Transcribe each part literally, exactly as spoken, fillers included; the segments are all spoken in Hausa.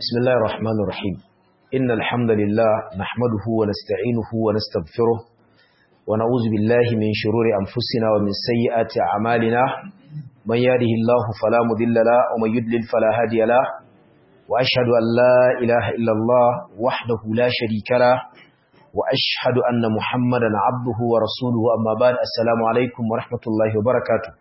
بسم الله الرحمن الرحيم إن الحمد لله نحمده ونستعينه ونستغفره ونعوذ بالله من شرور أنفسنا ومن سيئات أعمالنا من يهده الله فلا مضل له ومن يضلل فلا هادي له وأشهد أن لا إله إلا الله وحده لا شريك له وأشهد أن محمدا عبده ورسوله أما بعد السلام عليكم ورحمة الله وبركاته.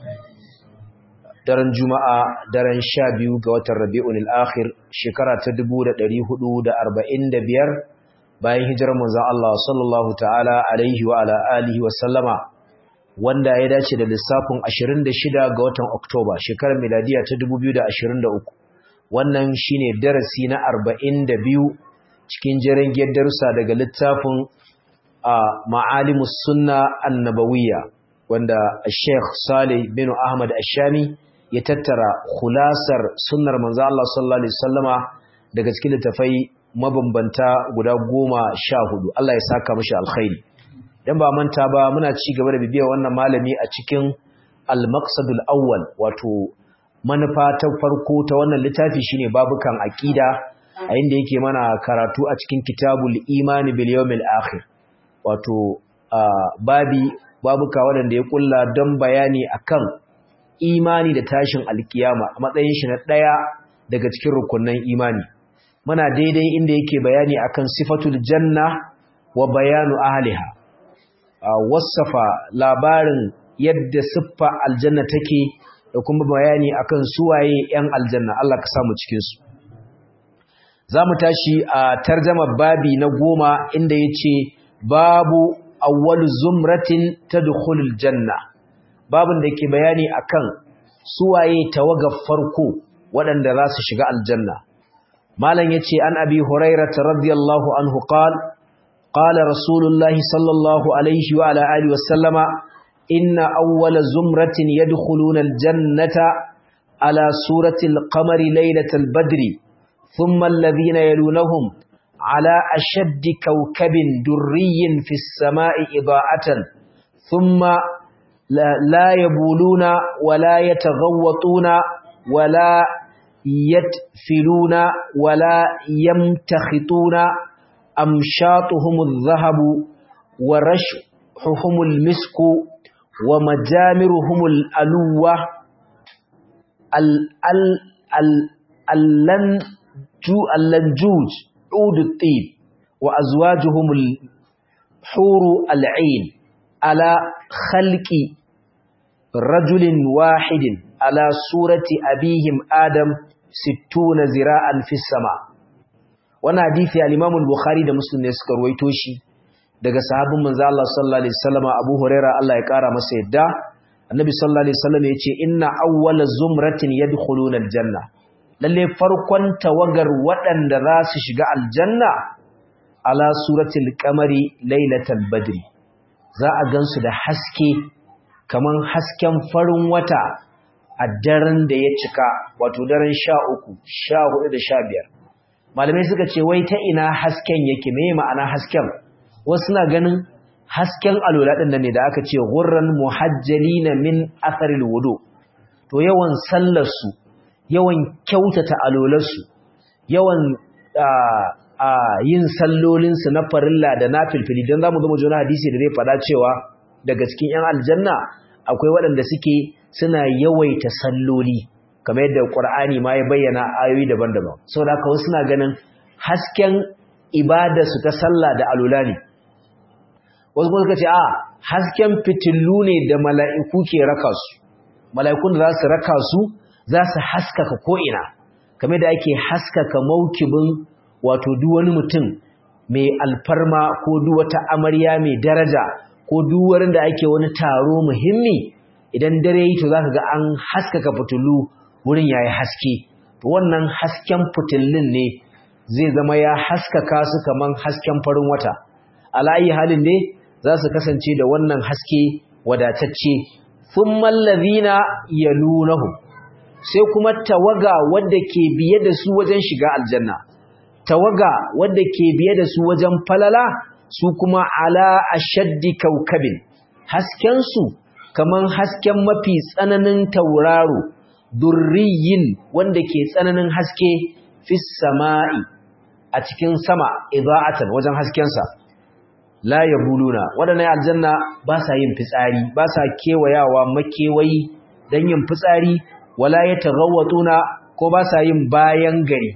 daren juma'a daren sha biyu ga watan rabi'un al-akhir shekara ta dubu da ɗari hudu da arba'in da biyar bayan hijirar manzon Allah sallallahu ta'ala alaihi wa ala alihi wa sallama wanda ya dace da lissafin ashirin da shida ga watan Oktoba shekarar miladiya ta dubu biyu da ashirin da uku. Wannan shine darasi na arba'in da biyu cikin jerin darussa daga littafin Ma'alimus Sunna An-Nabawiyya wanda Sheikh Salih bin Ahmad Ash-Shami ya tattara khulasar sunnar manzo Allah sallallahu alaihi wasallama daga cikin littafai mabambanta guda goma sha hudu. Allah ya saka mishi alkhairi. Dan ba manta ba muna ci gaba da bibiyar wannan malami a cikin al-maqsadul awwal wato manufa ta farko ta wannan littafi shine babukan aqida a inda yake mana karatu a cikin kitabul imani bil yawmil akhir wato babi babuka wanda ya kulla don bayani akan imani da tashin alkiyama a matsayin shi na daya daga cikin rukunin imani. Muna daidai inda yake bayani akan sifatul janna wa bayanu ahliha. Wasafa labarin yadda siffa aljanna take da kuma bayani akan suwaye yan aljanna. Allah ka samu cikin su. Zamu tashi a tarjuma babi na goma inda yace babu awwalu zumratin tadkhulul janna. Babin da ke bayani akan suwaye tawagar farko waɗanda za su shiga aljanna. Malam yace an Abi Hurairah radiyallahu anhu qala qala Rasulullahi sallallahu alaihi wa ala alihi wasallama inna awwala zumratin yadkhuluna aljannata ala surati alqamari laylatal badri thumma alladhina yalunahum ala ashaddi kawkabin durriyyin fis samai ida'atan thumma لا, لا يبولون ولا يتغوطون ولا يتفلون ولا يمتخطون أمشاطهم الذهب ورشحهم المسك ومجامرهم الألوة اللنجوج عود الطيب وأزواجهم الحور العين على خلق رجل واحد على صورة أبيهم آدم ستون زراعا في السماء. وانا حديث الإمام البخاري ده مسلم يسكر ويتوشي daga sahabin manzo Allah sallallahu alaihi wasallam Abu Huraira Allah ya kara masa yadda Annabi sallallahu alaihi wasallam yace inna awwala zumratin yadkhuluna aljanna lalle farkon tawagar waɗanda za su shiga aljanna ala suratil qamari lailatal badri za a gansu da haske kaman hasken farin wata a daren da ya cika wato daren sha uku, sha hudu da sha biyar. Malamai suka ce wai ta ina hasken yake meye ma'ana hasken wasu na ganin hasken alola din nan ne da aka ce ghurran muhajjalina min atharil wudu to yawan sallar su yawan kyautata alolar su yawan a yin sallolin su na farilla da na filfili dan zamu zo mu jona hadisi da zai fada cewa daga cikin ƴan aljanna akwai waɗanda suke suna yawaita salloli kamar yadda Qur'ani ma ya bayyana ayoyi daban-daban saboda haka wasu suna ganin hasken ibada su ta sallah da alula ne wasu kuma suka ce a hasken fitillu ne da mala'iku ke raka su mala'ikun da za su raka su za su haskaka ko'ina kamar da ake haskaka maukibin wato duk wani mutum mai alfarma ko duk wata amarya mai daraja ko duk wurin da ake wani taro muhimmi idan dare yi to zaka ga an haskaka fitulu wurin yayi haske to wannan hasken fitillin ne zai zama ya haskaka su kaman hasken farin wata alayi halin ne za su kasance da wannan haske wadatacce thummal ladhina yalunahu sai kuma tawaga wadda ke biye da su wajen shiga aljanna tawaga wadda ke biye da su wajen falala su kuma ala ashaddi kaukabin hasken su kaman hasken mafi tsananin tauraro durriyin wanda ke tsananin haske fis sama'i a cikin sama ida'atan wajen hasken sa la yabuluna wadannan aljanna ba sa yin fitsari ba sa kewayawa makewayi dan yin fitsari wala yataghawatuna ko ba sa yin bayan gari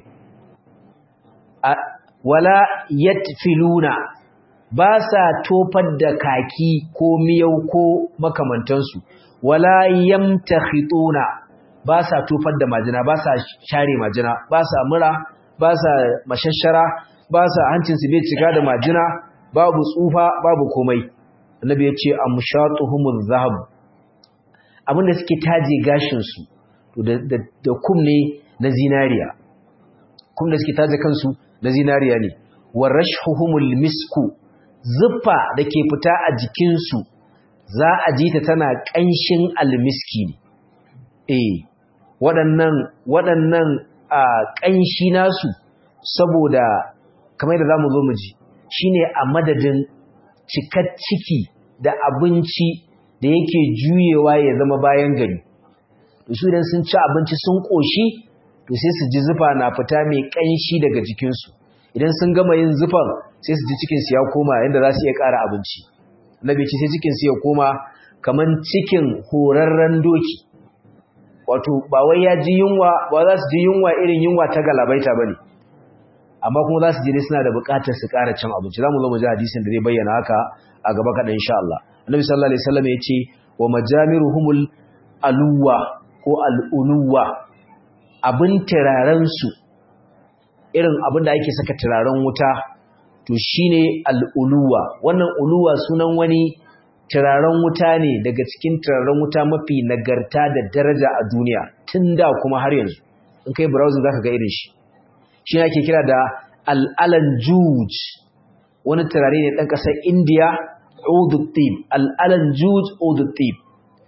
wala yatfiluna ba sa tofar da kaki ko miyau ko makamantansu wala yamtakhituna ba sa tofar da majina ba sa share majina ba sa mura ba sa mashashara ba sa hancin su bai cika da majina babu tsufa babu komai annabi ya ce amshatuhumuz zahab abinda suke taje gashin su da da, da kum ne na zinariya kum da suke taje kansu na zinariya ne warashhuhumul misku zuffa dake fita a jikin su za a ji ta tana kanshin almiski ne eh waɗannan waɗannan a kanshi nasu saboda kamar da zamu zo mu ji shine a madadin cikar ciki da abinci da yake juyewa ya zama bayan gari su idan sun ci abinci sun koshi to sai su ji zufa na fita mai kanshi daga jikinsu idan sun gama yin zufan sai su ji cikinsu ya koma yadda za su iya ƙara abinci annabi ce sai cikinsu ya koma kaman cikin horarren doki wato ba wai ya ji yunwa ba za su ji yunwa irin yunwa ta galabaita ba ne amma kuma za su ji ne suna da buƙatar su ƙara cin abinci za mu zo mu ji hadisin da zai bayyana haka a gaba kaɗan insha Allah annabi sallallahu alaihi wasallam ya ce wa majamiruhumul aluwa ko al'uluwa abin turarensu irin abin da ake saka turaren wuta to shine al'uluwa wannan uluwa sunan wani turaren wuta ne daga cikin turaren wuta mafi nagarta da daraja a duniya tun da kuma har yanzu in kai browsing zaka ga irin shi shi ake kira da al'alanjuj wani turare ne ɗan ƙasar indiya udutib al'alanjuj udutib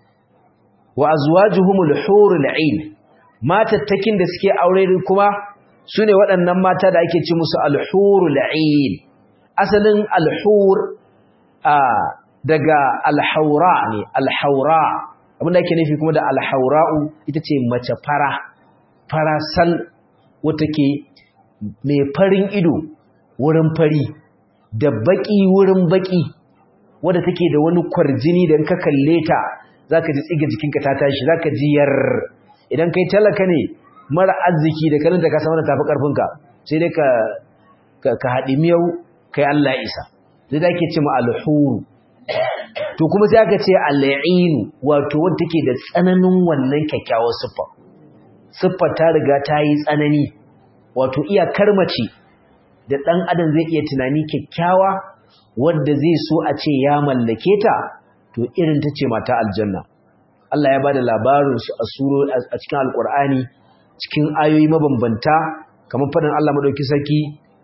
wa azwajuhumul hurul ain matattakin da suke aure kuma sune waɗannan mata da ake ci musu al-hurul ain asalin al-hur a daga al-haura ne al-haura abinda ake nufi kuma da al-haura'u ita ce mace fara farasal wata ke mai farin ido wurin fari da baki wurin baki wadda take da wani kwarjini da ka kalle ta zaka ji tsiga jikinka ta tashi zaka ji yar idan kai talaka ne mara arziki da kalanta ka samu tafi karfinka sai dai ka ka haɗi miyau kai Allah isa sai da ake ce ma alhuru to kuma sai aka ce al'in wato wanda take da tsananin wannan kyakkyawar siffa siffar ta riga ta yi tsanani wato iyakar mace da ɗan adam zai iya tunani kyakkyawa wanda zai so a ce ya mallake ta to irin ta ce mata aljanna Allah ya bada labarin su a suro a cikin alqur'ani cikin ayoyi mabambanta kamar fadin Allah madauki saki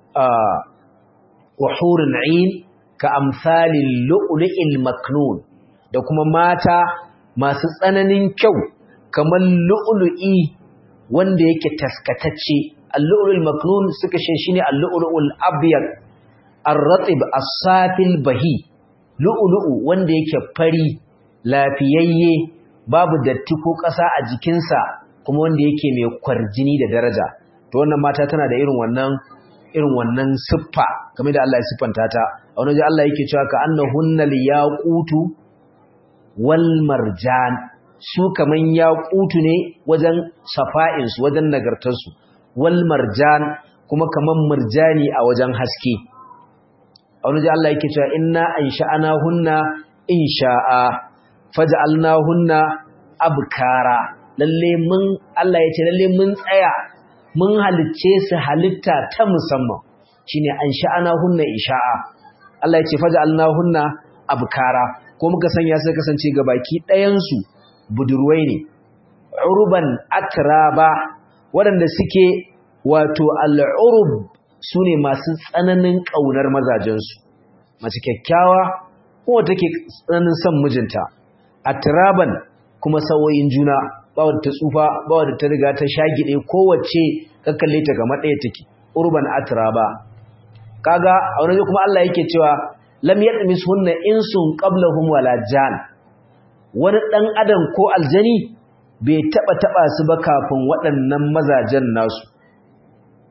wa hurun 'ain ka amsalil lu'lu'il maknun da kuma mata masu tsananin kyau kamar lu'lu'i wanda yake taskatacce al-lu'lu'il maknun suka ce shine al-lu'lu'ul abyad ar-ratib as-safil bahi lu'lu'u wanda yake fari lafiyayye babu datti ko ƙasa a jikinsa kuma wanda yake mai kwarjini da daraja to wannan mata tana da irin wannan irin wannan siffa kamar da Allah ya siffanta ta a wani waje Allah yake cewa ka annahunnal yaqutu wal marjan su kaman yaqutu ne wajen safa'in su wajen nagartar su wal marjan kuma kaman murjani a wajen haske a wani waje Allah yake cewa inna ansha'anahunna insha'a faj'alnahunna abkara lalle mun Allah yace lalle mun tsaya mun halicce su halitta ta musamman shine ansha'anahunna insha'a Allah yace faj'alnahunna abkara ko muka sanya su kasance gabaki ɗayan su budurwai ne urban atraba waɗanda suke wato al'urub sune masu tsananin kaunar mazajensu mace kyakkyawa ko take tsananin son mijinta atraban kuma sawoyin juna ba wadda ta tsufa ba wadda ta riga ta shagide kowace ka kalle ta ga madaya take urban atraba kaga a wani kuma Allah yake cewa lam yatmishunna insun qablahum wala jan wani dan adam ko aljani bai taba taba su ba kafin waɗannan mazajen nasu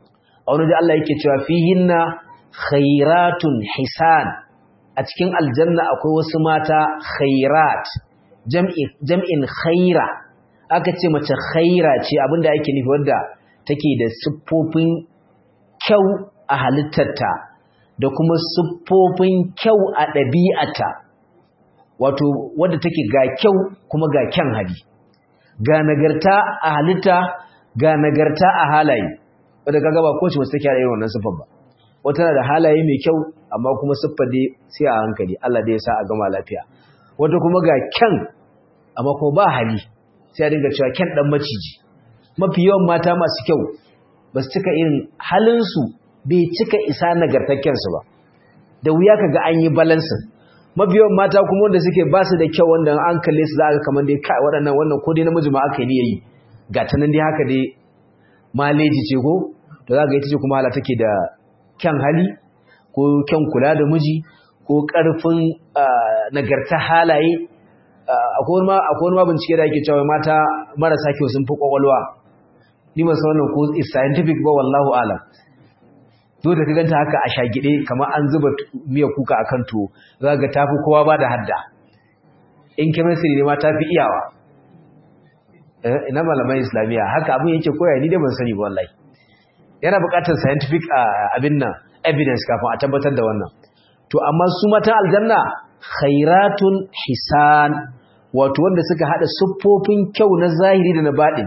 a wani da Allah yake cewa fihinna khairatun hisan a cikin aljanna akwai wasu mata khairat jam'i jam'in khaira aka ce mace khaira ce abinda ake nufi wanda take da siffofin kyau a halittarta da kuma siffofin kyau a ɗabi'ata wato wadda take ga kyau kuma ga kyan hali ga nagarta a halitta ga nagarta a halaye wadda kaga ba kowace mace take da irin wannan siffar ba wata na da halaye mai kyau amma kuma siffar dai sai a hankali Allah dai ya sa a gama lafiya wata kuma ga kyan amma kuma ba hali sai a dinga cewa kyan dan maciji mafi yawan mata masu kyau ba su cika irin halinsu bai cika isa nagartakkensu ba da wuya kaga an yi balansin mafi yawan mata kuma wanda suke ba su da kyau wanda an kalle su za a ga kamar dai kai waɗannan wannan ko dai namiji ma aka yi yayi ga ta nan dai haka dai maleji ce ko to za ga ita ce kuma hala take da kyan hali ko kyan kula da miji ko ƙarfin nagarta halaye akwai wani ma bincike da ake cewa mata marasa kyau sun fi kwakwalwa ni masu wannan ko is scientific ba wallahu alam dole ka ganta haka a shagide kamar an zuba miya kuka akan tuwo za ga tafi kowa ba da hadda in chemistry ne ma tafi iyawa ina malaman islamiyya haka abin yake koya ni dai ban sani ba wallahi yana buƙatar scientific abin nan evidence kafin a tabbatar da wannan to amma su mata aljanna khairatun hisan wato wanda suka hada siffofin kyau na zahiri da na baɗin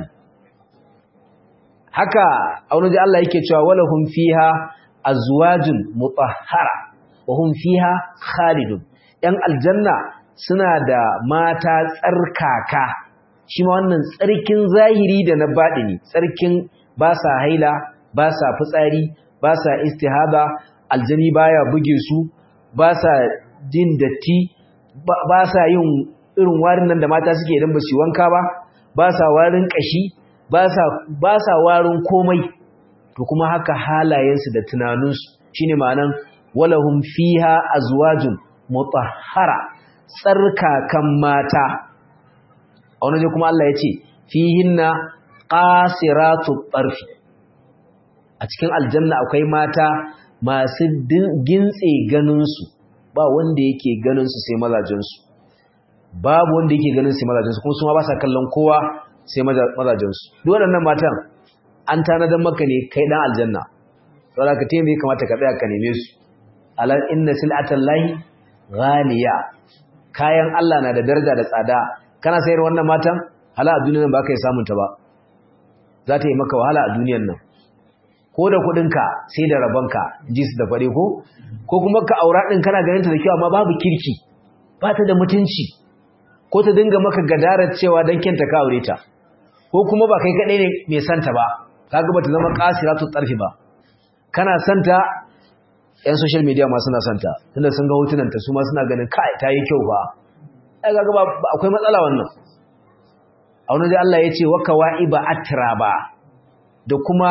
haka aunaji Allah yake cewa walahum fiha azwajun mutahhara wa hum fiha khalidun yan aljanna suna da mata tsarkaka shi ma wannan tsarkin zahiri da na baɗini tsarkin ba sa haila ba sa fitsari ba sa istihaba aljani baya buge su ba sa jin datti ba sa yin irin warin nan da mata suke idan ba su wanka ba ba sa warin kashi ba sa ba sa warin komai to kuma haka halayensu da tunaninsu shine ma'anan walahum fiha azwajun mutahhara tsarkakan mata a wani kuma Allah ya ce fihinna qasiratut tarfi a cikin aljanna akwai mata masu gintse ganinsu ba wanda yake ganinsu sai mazajensu babu wanda yake ganin sai mazajensu kuma su ma ba sa kallon kowa sai mazajensu duk waɗannan matan an tanadar maka ne kai dan aljanna saboda ka tayi bai kamata ka tsaya ka neme su alal inna sil'atan lahi ghaliya kayan Allah na da daraja da tsada kana sayar wannan matan hala a duniyar nan ba ka yi samun ta ba za ta yi maka wahala a duniyar nan ko da kudinka sai da rabonka ji su da fare ko ko kuma ka aura din kana ganin ta da kyau amma babu kirki ba ta da mutunci ko ta dinga maka gadarar cewa dan kenta ka aure ta ko kuma ba kai kadai ne mai santa ba kaga bata zama qasiratu tarfi ba kana santa yan social media ma suna santa tunda sun ga hotunan ta su ma suna ganin kai ta yi kyau ba ai kaga ba akwai matsala wannan a wani da Allah ya ce wa kawaiba atraba da kuma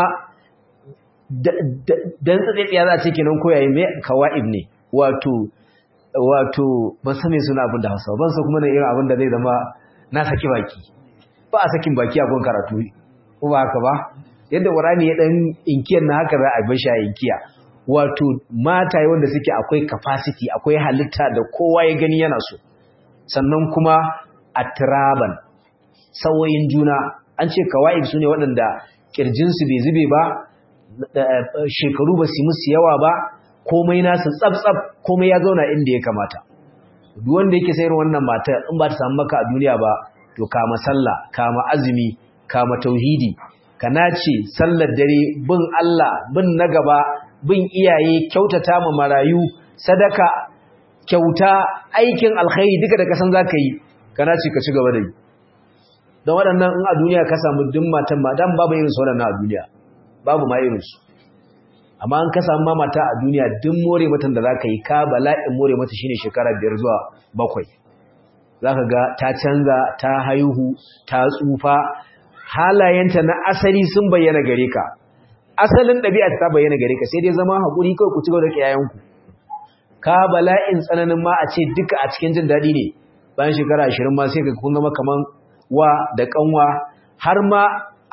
dan tsatsiya za a ce kenan koyayi me kawaib ne wato wato ban san me suna abin da Hausa ban san kuma ne irin abin da zai zama na saki baki ba a sakin baki a gon karatu ko ba haka ba yadda Qur'ani ya dan inkiyan na haka za a bar shi a inkiya wato mata wanda suke akwai capacity akwai halitta da kowa ya gani yana so sannan kuma atraban sawoyin juna an ce kawaib sune waɗanda kirjinsu bai zube ba shekaru ba su musu yawa ba komai nasu tsabtsab komai ya zauna inda ya kamata duk wanda yake sayar wannan mata in ba ta samu maka a duniya ba to kama sallah kama azumi kama tauhidi kana ce sallar dare bin Allah bin na gaba bin iyaye kyautata ma marayu sadaka kyauta aikin alkhairi duka da kasan zaka yi kana ce ka ci gaba da yi don waɗannan in a duniya ka samu duk matan ma dan babu irin su waɗannan a duniya babu ma irinsu amma an ka samu mata a duniya duk more matan da zaka yi ka bala'in more mata shine shekara biyar zuwa bakwai zaka ga ta canza ta haihu ta tsufa halayenta na asali sun bayyana gare ka asalin ɗabi'a ta bayyana gare ka sai dai zama hakuri kai ku ci gaba da kiyayenku ka bala'in tsananin ma a ce duka a cikin jin daɗi ne bayan shekara ashirin ma sai ka kun zama kaman wa da kanwa har ma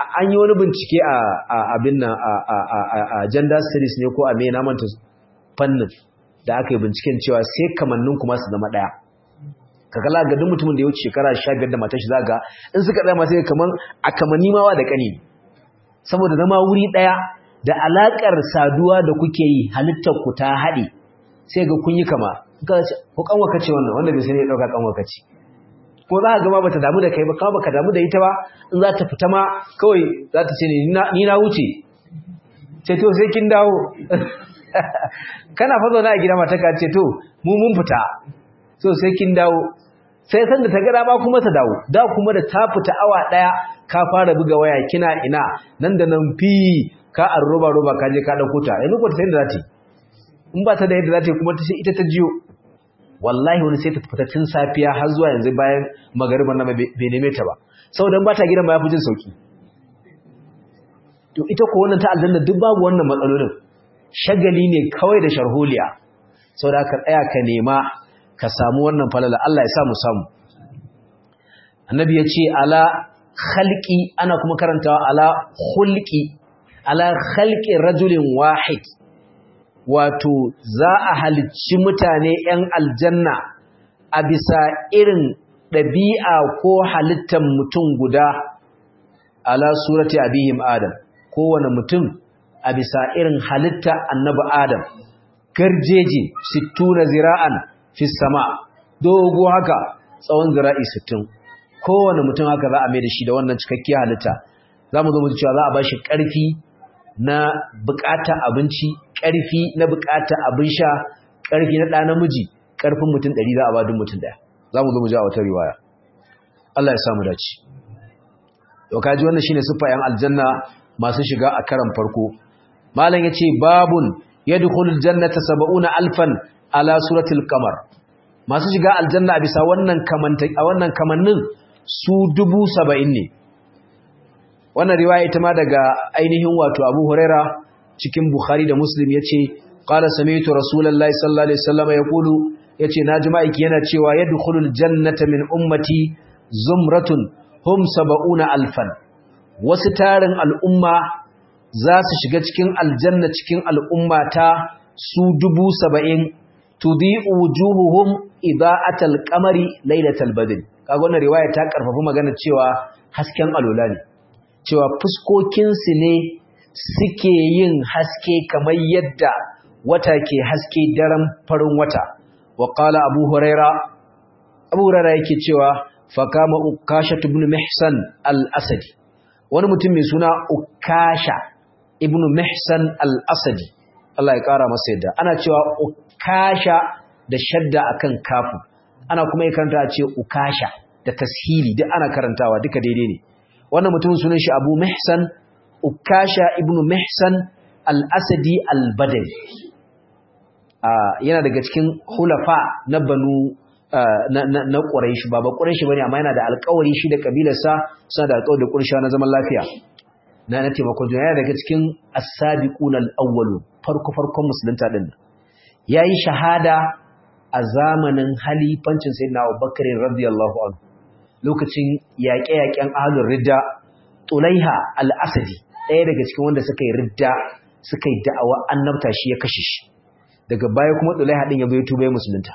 an yi wani bincike a abin nan a gender studies ne ko a me na manta fannin da aka yi binciken cewa sai kamannin kuma su zama daya ka kalla ga duk mutumin da ya wuce shekara sha biyar da matar shi zaka in suka tsaya ma sai kaman a kamanni ma wa da kani saboda zama wuri daya da alakar saduwa da kuke yi halittar ku ta hade sai ga kun yi kama ko kanwa kace wannan wanda bai sai ya dauka kanwa kace ko za ka ga ma bata damu da kai ba kawai baka damu da ita ba in za ta fita ma kawai za ta ce ni na wuce ce to sai kin dawo kana fa zauna a gida mata ka ce to mu mun fita so sai kin dawo sai san da ta gara ba kuma ta dawo da kuma da ta fita awa daya ka fara buga waya kina ina nan da nan fi ka an roba roba ka je ka dauko ta yanzu ko ta sai da zati in ba ta da yadda zati kuma ta sai ita ta jiyo wallahi wani sai ta fita tun safiya har zuwa yanzu bayan magariban nan bai neme ta ba saboda ba ta gidan ba ya fi jin sauki to ita ko wannan ta aljanna duk babu wannan matsalolin shagali ne kawai da sharholiya saboda ka tsaya ka nema ka samu wannan falala Allah ya sa mu samu annabi ya ce ala khalqi ana kuma karantawa ala khulqi ala khalqi rajulin wahid wato za a halicci mutane ‘yan aljanna a bisa irin ɗabi'a ko halittar mutum guda ala surati abihim Adam, kowane mutum a bisa irin halitta annabi Adam, garjeji sittuna zira'an fi sama, dogo haka tsawon zira'i sittin, kowane mutum haka za a mai da shi da wannan cikakkiyar halitta, za mu zo mu cewa za a ba shi ƙarfi na buƙatar abinci, ƙarfi na buƙatar abin sha, ƙarfi na ɗa namiji, ƙarfin mutum ɗari za a ba duk mutum ɗaya. Za mu zo mu ji a wata riwaya. Allah ya samu dace. Yau kaji wannan shine siffa ‘yan aljanna masu shiga a karan farko. Malam ya ce babun yadkhulul jannata sab'una alfan ala suratul qamar. Masu shiga aljanna a bisa wannan kamanta a wannan kamannin su dubu saba'in ne. Wannan riwaya ita ma daga ainihin wato Abu Huraira cikin Bukhari da Muslim yace qala sami'tu Rasulullahi sallallahu alaihi wasallam yaqulu yace naji ma'aiki yana cewa yadkhulul jannata min ummati zumratun hum sab'una alfan wasu tarin al'umma za su shiga cikin aljanna cikin al'ummata su dubu saba'in tudi'u wujuhuhum ida'atal qamari lailatal badr kaga wannan riwaya ta karfafa magana cewa hasken alula ne cewa fuskokinsu ne suke yin haske kamar yadda wata ke haske daren farin wata wa qala abu huraira abu huraira yake cewa fakama ukasha ibn mihsan al-asadi wani mutum mai suna ukasha ibn mihsan al-asadi Allah ya kara masa yadda ana cewa ukasha da shadda akan kafu ana kuma yi karanta a ce ukasha da tashili duk ana karantawa duka daidai ne wannan mutum sunan shi Abu Mihsan Ukasha ibn Mihsan al-Asadi al-Badri ah yana daga cikin hulafa na banu na na Quraysh ba ba Quraysh bane amma yana da alƙawari shi da kabilarsa suna da alƙawari da Quraysh na zaman lafiya na na taimakon duniya yana daga cikin as-sabiqun al-awwalun farko farkon musulunta din yayi shahada a zamanin halifancin sayyidina Abubakar radiyallahu anhu lokacin yaƙe-yaƙen ahlul ridda Tulaiha al-Asadi ɗaya daga cikin wanda suka yi ridda suka yi da'awa annabta shi ya kashe shi daga baya kuma Tulaiha din ya bai tuba ya musulunta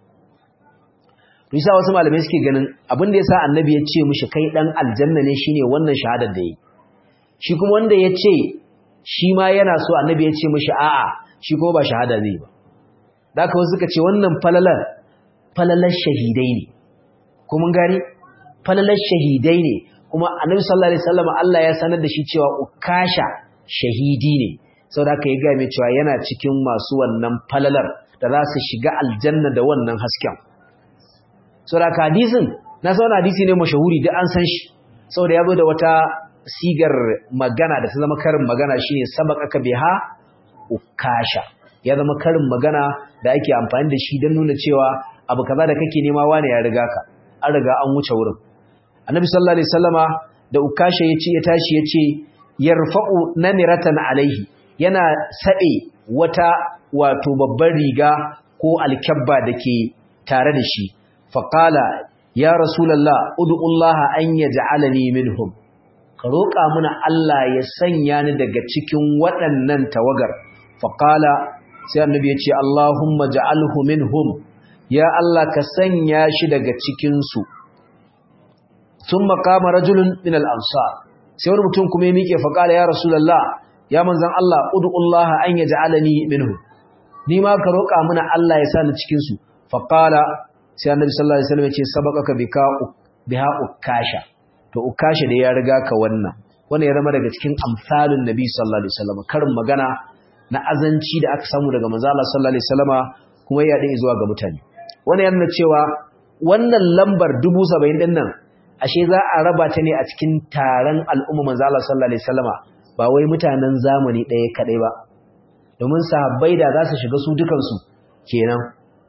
to yasa wasu malamai suke ganin abin da yasa annabi ya ce mishi kai dan aljanna ne shine wannan shahadar da yi shi kuma wanda ya ce shi ma yana so annabi ya ce mishi a'a shi kuma ba shahada zai ba da haka wasu suka ce wannan falalar falalar shahidai ne ko mun gane falalar shahidai ne kuma annabi sallallahu alaihi wasallam Allah ya sanar da shi cewa ukasha shahidi ne saboda haka ya ga mai cewa yana cikin masu wannan falalar da za su shiga aljanna da wannan hasken saboda hadisin na sauna hadisi ne mashahuri da an san shi saboda yazo da wata sigar magana da ta zama karin magana shine sabaqaka biha ukasha ya zama karin magana da ake amfani da shi don nuna cewa abu kaza da kake nema wane ya riga ka an riga an wuce wurin annabi sallallahu alaihi wasallama da ukasha yace ya tashi yace yarfa'u namiratan alaihi yana sabe wata wato babbar riga ko alkabba dake tare da shi faqala ya rasulullah ud'ullaha an yaj'alani minhum ka roƙa mana Allah ya sanya ni daga cikin waɗannan tawagar faqala sai annabi ya ce Allahumma ja'alhu minhum ya Allah ka sanya shi daga cikin su thumma qama rajulun min al-ansar sai wani mutum kuma ya miƙe faqala ya rasulullah ya manzon Allah ud'ullaha an yaj'alani minhum ni ma ka roƙa mana Allah ya sa ni cikin su faqala sai annabi sallallahu alaihi wasallam ya ce sabaqaka bika biha ukasha to ukasha da ya riga ka wannan wannan ya zama daga cikin amsalun nabi sallallahu alaihi wasallam karin magana na azanci da aka samu daga manzo Allah sallallahu alaihi wasallama kuma ya dai zuwa ga mutane wannan yana cewa wannan lambar dubu saba'in din nan ashe za a raba ta ne a cikin taron al'umma manzo Allah sallallahu alaihi wasallama ba wai mutanen zamani ɗaya kadai ba domin sahabbai da za su shiga su dukan su kenan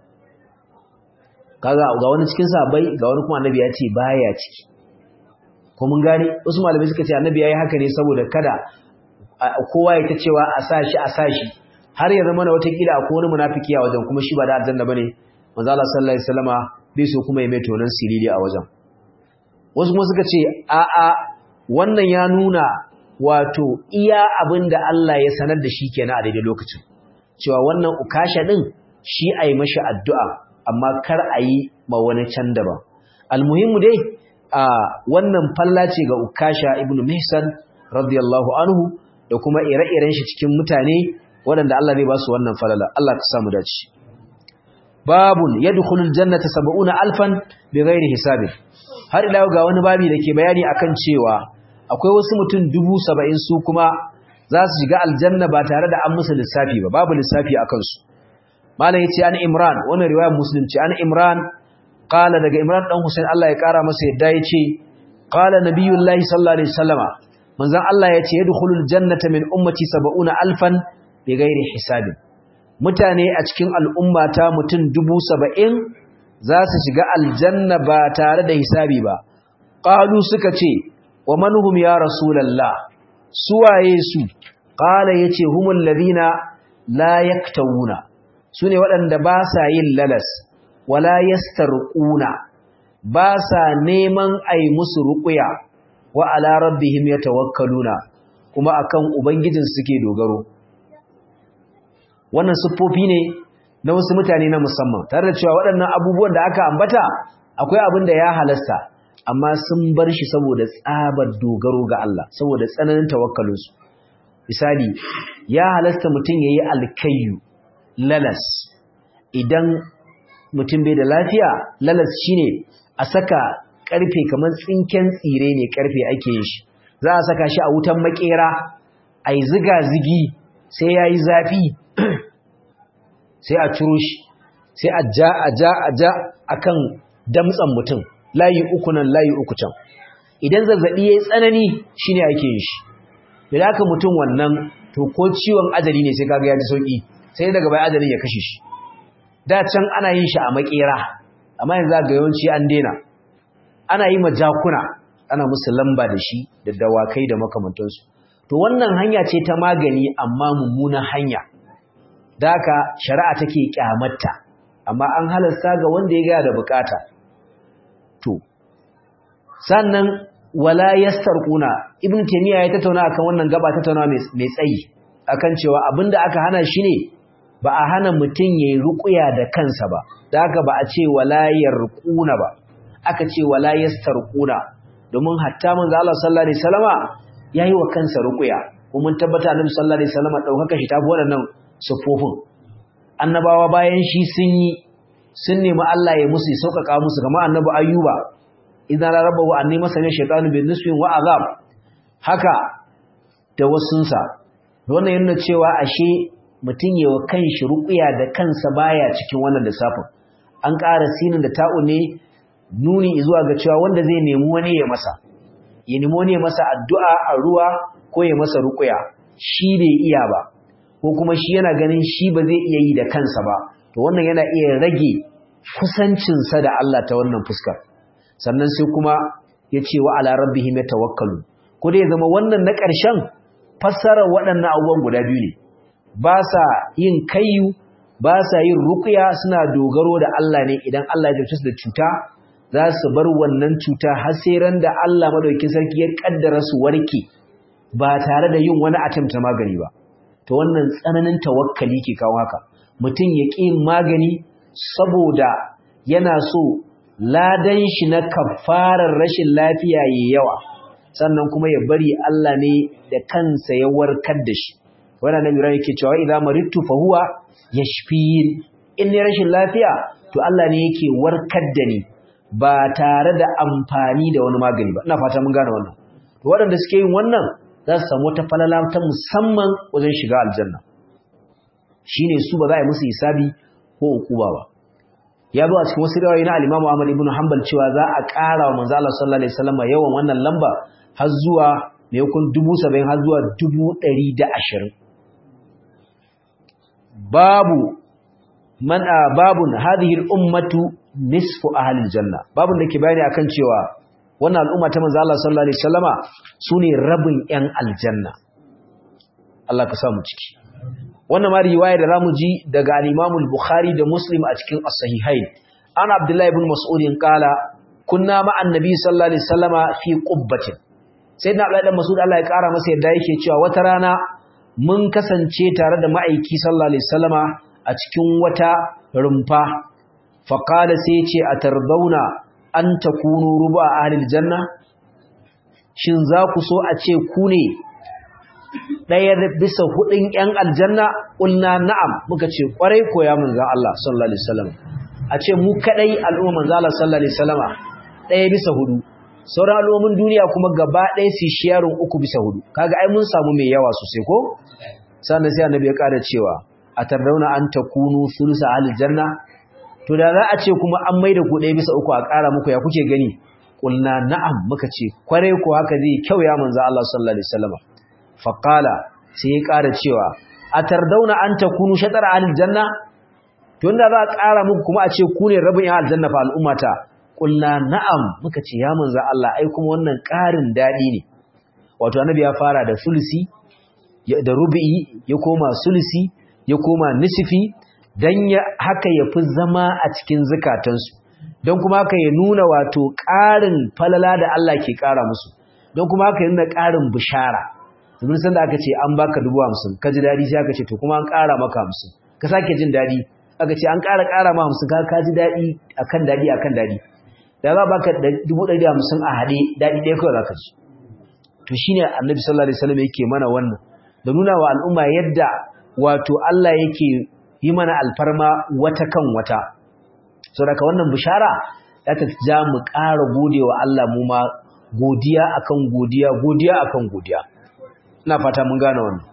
kaga ga wani cikin sahabbai ga wani kuma annabi ya ce baya ciki ko mun gane wasu malamai suka ce annabi yayi haka ne saboda kada kowa ya ta cewa a sashi a sashi har ya zama na wata kila akwai wani munafiki a wajen kuma shi ba da aljanna bane manzo Allah sallallahu alaihi wasallama bai so kuma ya mai tonan sirili a wajen wasu kuma suka ce a a wannan ya nuna wato iya abinda Allah ya sanar da shi kenan a daidai lokacin cewa wannan ukasha din shi ayi mashi addu'a amma kar ayi ma wani can daban almuhimmu dai a wannan falla ce ga ukasha ibnu mihsan radiyallahu anhu da kuma ire-iren shi cikin mutane waɗanda Allah zai ba su wannan falala Allah ka samu dace babun yadkhulul jannata sab'una alfan bighairi hisabin har ila ga wani babi dake bayani akan cewa akwai wasu mutum dubu saba'in su kuma za su shiga aljanna ba tare da an musu lissafi ba babu lissafi akan su malam yace an Imran wannan riwayar Muslim ce an Imran qala daga Imran dan Husain Allah ya kara masa yadda yace qala nabiyullahi sallallahu alaihi wasallama manzon Allah yace yadkhulul jannata min ummati sab'una alfan bighairi hisabin mutane a cikin al'ummata mutum dubu saba'in za su shiga aljanna ba tare da hisabi ba qalu suka ce wa manhum ya rasulullah suwaye su qala yace humul ladina la yaktawuna sune waɗanda ba sa yin lalas wala yastarquna ba sa neman ai musu ruqya wa ala rabbihim yatawakkaluna kuma akan ubangijin suke dogaro wannan siffofi ne na wasu mutane na musamman tare da cewa waɗannan abubuwan da aka ambata akwai abin da ya halasta amma sun bar shi saboda tsabar dogaro ga Allah saboda tsananin tawakkalinsu misali ya halasta mutum yayi alkayyu lalas idan mutum bai da lafiya lalas shine a saka karfe kamar tsinken tsire ne karfe ake yin shi za a saka shi a wutan makera ai ziga zigi sai yayi zafi sai a ciro shi sai a ja a ja a ja akan damtsan mutum layi uku nan layi uku can idan zazzabi yayi tsanani shine ake yin shi idan aka mutum wannan to ko ciwon ajali ne sai kaga ya ji sauki sai daga bai ajali ya kashe shi da can ana yin shi a makera amma yanzu ga yawanci an dena ana yi majakuna ana musu lamba da shi da dawakai da makamantansu to wannan hanya ce ta magani amma mummunan hanya da haka shari'a take kyamatta amma an halasta ga wanda ya ga da bukata to sannan wala yastarquna ibn taymiya ya tattauna akan wannan gaba tattauna mai tsayi akan cewa abinda aka hana shi ne ba a hana mutun yayi ruqya da kansa ba da haka ba a ce wala yarquna ba aka ce wala yastarquna domin hatta manzo Allah sallallahu alaihi wasallama yayi wa kansa ruqya kuma mun tabbata annabi sallallahu alaihi wasallama daukaka shi tafi wadannan sufofin annabawa bayan shi sun yi sun nemi Allah ya musu sauƙaƙa musu kamar annabi ayyuba idan rabbahu anni masani shaytanu bin nisbin wa azab haka da wasunsa wannan yana cewa ashe mutun yayin kanshi ruqya da kansa baya cikin wannan lissafin an ƙara sinin da ta'u ne nuni zuwa ga cewa wanda zai nemi wani ya masa ya nemi wani ya masa addu'a a ruwa ko ya masa ruqya shi bai iya ba ko kuma shi yana ganin shi ba zai iya yi da kansa ba to wannan yana iya rage kusancinsa da Allah ta wannan fuskar sannan sai kuma ya ce wa ala rabbihim yatawakkalu ko dai zama wannan na ƙarshen fassarar waɗannan abubuwan guda biyu ne ba sa yin kayyu ba sa yin ruqya suna dogaro da Allah ne idan Allah ya jarce su da cuta za su bar wannan cuta har sai ran da Allah madaukakin sarki ya kaddara su warke ba tare da yin wani attempt na magani ba. To wannan tsananin tawakkali ke kawo haka. Mutum ya ƙi magani saboda yana so ladan shi na kafarar rashin lafiya yayi yawa, sannan kuma ya bari Allah ne da kansa ya warkar da shi. Wannan nabi rai yake cewa idza maridtu fa huwa yashfin. In ne rashin lafiya to Allah ne yake warkar da ni ba tare da amfani da wani magani ba. Ina fata mun gane wannan. To waɗanda suke yin wannan za su samu wata falala ta musamman wajen shiga aljanna. Shine su ba za a yi musu hisabi ko hukuma ba. Ya zo a cikin wasu riwayoyi na al-Imam Ahmad ibn Hanbal cewa za a ƙara wa manzo Allah sallallahu alaihi wasallam yawan wannan lamba har zuwa maimakon dubu saba'in har zuwa dubu ɗari da ashirin. Babu man babun hadhihi al-ummatu nisfu ahli al-janna. Babun da ke bayani akan cewa wannan al'umma ta manzo Allah sallallahu alaihi wasallama sune rabin ƴan aljanna. Allah ka sa mu ciki. Wannan ma riwaya da zamu ji daga al-Imam al-Bukhari da Muslim a cikin as-sahihain. An Abdullah ibn Mas'ud qala kunna ma annabi sallallahu alaihi wasallama fi qubbatin. Sayyidina Abdullah ibn Mas'ud Allah ya kara masa yadda yake cewa wata rana mun kasance tare da ma'aiki sallallahu alaihi wasallama a cikin wata rumfa. Fa qala sai ya ce atardauna an takunu ruba ahlil janna, shin za ku so a ce ku ne ɗaya bisa hudun ƴan aljanna? Qulna na'am, muka ce kwarai ko ya manzon Allah sallallahu alaihi wasallam. A ce mu kadai al'umma manzon Allah sallallahu alaihi wasallama ɗaya bisa hudu, sauran al'ummin duniya kuma gaba ɗaya su shiyarun uku bisa hudu. Kaga ai mun samu mai yawa sosai ko? Sannan sai annabi ya ƙara cewa atardauna an takunu thulusa ahlil janna, to da za a ce kuma an maida ku ɗaya bisa uku a ƙara muku, ya kuke gani? Qulna na'am, muka ce kwarai ko haka zai kyau ya manzo Allah sallallahu alaihi wasallam. Fa qala sai ya ƙara cewa atardauna an takunu shatar ahlil janna, to inda za a ƙara muku kuma a ce ku ne rabin ya aljanna fa al'ummata. Qulna na'am, muka ce ya manzo Allah ai kuma wannan ƙarin dadi ne. Wato annabi ya fara da sulusi da rubi'i, ya koma sulusi, ya koma nisfi, dan ya haka yafi zama a cikin zakatansu, don kuma haka ya nuna wato ƙarin falala da Allah ke ƙara musu, don kuma haka ya nuna ƙarin bishara. Domin san da aka ce an baka dubu hamsin ka ji daɗi, sai aka ce to kuma an ƙara maka hamsin ka sake jin daɗi, aka ce an ƙara ƙara ma hamsin ka ji daɗi akan daɗi akan daɗi. Da za baka dubu ɗari hamsin a haɗe, daɗi ɗaya kawai za ka ji. To shine annabi sallallahu alaihi wasallam yake mana wannan, da nuna wa al'umma yadda wato Allah yake yi mana alfarma wata kan wata. So daga wannan bishara za ta ja mu ƙara godewa Allah, mu ma godiya akan godiya, godiya akan godiya. Ina fata mun gane wannan.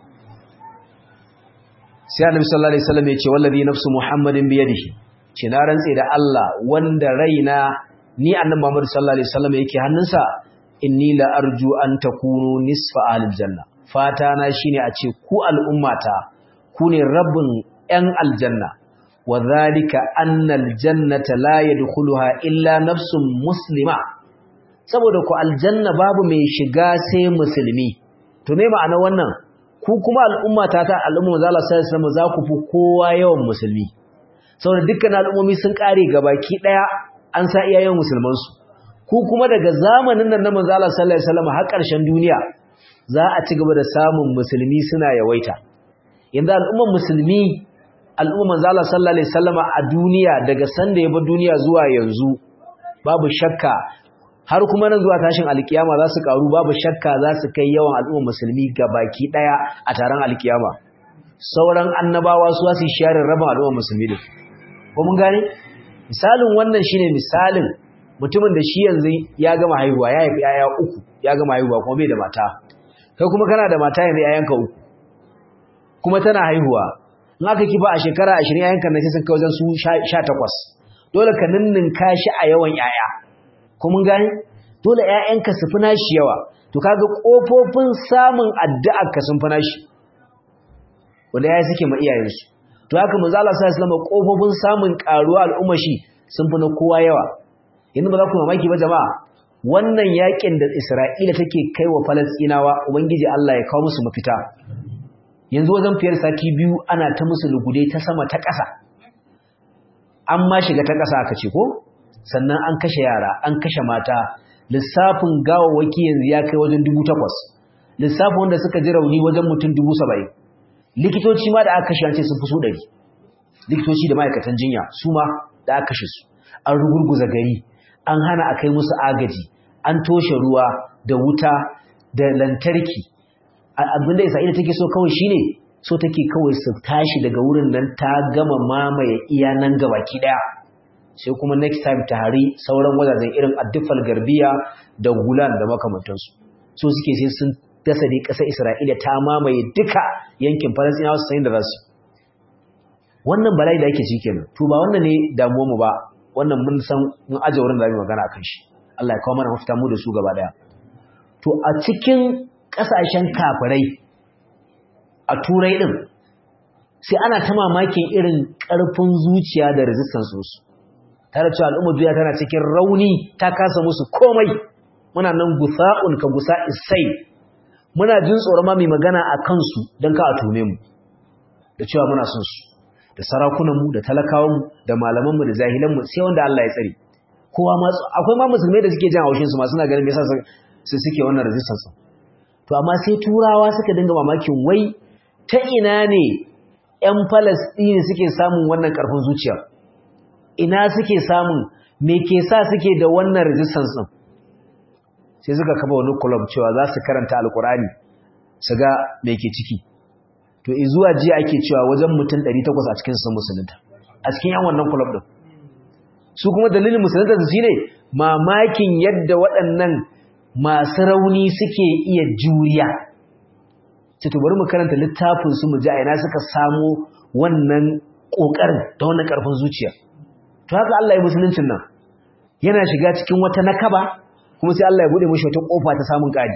Sai annabi sallallahu alaihi wasallam ya ce wallazi nafsu muhammadin bi yadihi, ce na rantse da Allah wanda raina ni annabi Muhammad sallallahu alaihi wasallam yake hannunsa, inni la arju an takunu nisfa ahlil janna. Fata na shine a ce ku al'ummata ku ne rabbin ‘yan aljanna, wa zalika annal jannata la yadkhuluha illa nafsun muslima, saboda ku aljanna babu mai shiga sai musulmi. To me ma'ana wannan? Ku kuma al'ummata ta al'umma manzo Allah sallallahu alaihi wasallam za ku fi kowa yawan musulmi, saboda dukkan al'ummomi sun kare gabaki daya an sa iyayen musulman su. Ku kuma daga zamanin nan na manzo Allah sallallahu alaihi wasallam har ƙarshen duniya za a ci gaba da samun musulmi suna yawaita. Yanzu al'umman musulmi, al'umman manzo Allah sallallahu alaihi wasallama a duniya daga sanda ya bar duniya zuwa yanzu babu shakka har kuma nan zuwa tashin alkiyama za su karu, babu shakka za su kai yawan al'umman musulmi gabaki daya a taron alkiyama. Sauran annabawa su su sharin rabin al'umman musulmi din. Ko mun gane? Misalin wannan shine misalin mutumin da shi yanzu ya gama haihuwa, ya haifi yaya uku, ya gama haihuwa kuma bai da mata. Kai kuma kana da mata yanzu yayanka uku, kuma tana haihuwa. In aka kifa a shekara ashirin yayanka na sai sun kai wajen su sha takwas. Dole ka ninninka shi a yawan yaya. Ko mun gane? Dole yayanka su fi nashi yawa. To kaga kofofin samun addu'a ka sun fi nashi. Wanda yayi suke ma iyayensu. To haka manzo Allah sallallahu alaihi wasallam kofofin samun karuwa al'umma shi sun fi na kowa yawa. Yanzu ba za ku mamaki ba jama'a, wannan yakin da Isra'ila take kaiwa Falastinawa, ubangiji Allah ya kawo musu mafita. Yanzu wajen fiyar sati biyu ana ta musu lugude ta sama ta ƙasa. An ma shiga ta ƙasa aka ce ko? sannan an kashe yara an kashe mata lissafin gawawwaki yanzu ya kai wajen dubu takwas lissafin wanda suka ji rauni wajen mutum dubu saba'in likitoci ma da aka kashe an ce sun fi su ɗari likitoci da ma'aikatan jinya su ma da aka kashe su an rugurguza gari an hana a kai musu agaji an toshe ruwa da wuta da lantarki abinda Isra'ila take so kawai shine so take kawai su tashi daga wurin nan ta gama mamaye iya nan gabaki daya sai kuma next time ta hari sauran wajajen irin addifal garbiya da gulan da makamantansu so suke sai sun dasa dai ƙasar Isra'ila ta mamaye duka yankin Falasɗinawa su san da za su wannan bala'i da yake ci kenan to ba wannan ne damuwar mu ba wannan mun san mun aje wurin da zamu magana akan shi Allah ya kawo mana mafita mu da su gaba daya to a cikin kasashen kafirai a turai din sai ana ta mamakin irin karfin zuciya da resistance su tare cewa al'ummar duniya tana cikin rauni ta kasa musu komai muna nan gusa'un ka gusa isai muna jin tsoron ma mai magana a kansu don ka a tume mu da cewa muna son su da sarakunanmu da talakawanmu da malamanmu da jahilanmu sai wanda Allah ya tsare kowa ma akwai ma musulmai da suke jin haushin su ma suna ganin me yasa su suke wannan resistance to amma sai turawa suka dinga mamakin wai ta ina ne ƴan Palestine suke samun wannan karfin zuciya ina suke samun me ke sa suke da wannan resistance din sai suka kafa wani club cewa za su karanta alkurani su ga me ke ciki to zuwa jiya ake cewa wajen mutum ɗari takwas a cikin sun musulunta a cikin yan wannan club din su kuma dalilin musulunta su shine mamakin yadda waɗannan masu rauni suke iya juriya ce to bari mu karanta littafin su mu ji a ina suka samu wannan kokarin da wannan karfin zuciya to haka Allah ya musuluncin nan yana shiga cikin wata nakaba kuma sai Allah ya bude mishi wata kofa ta samun kadi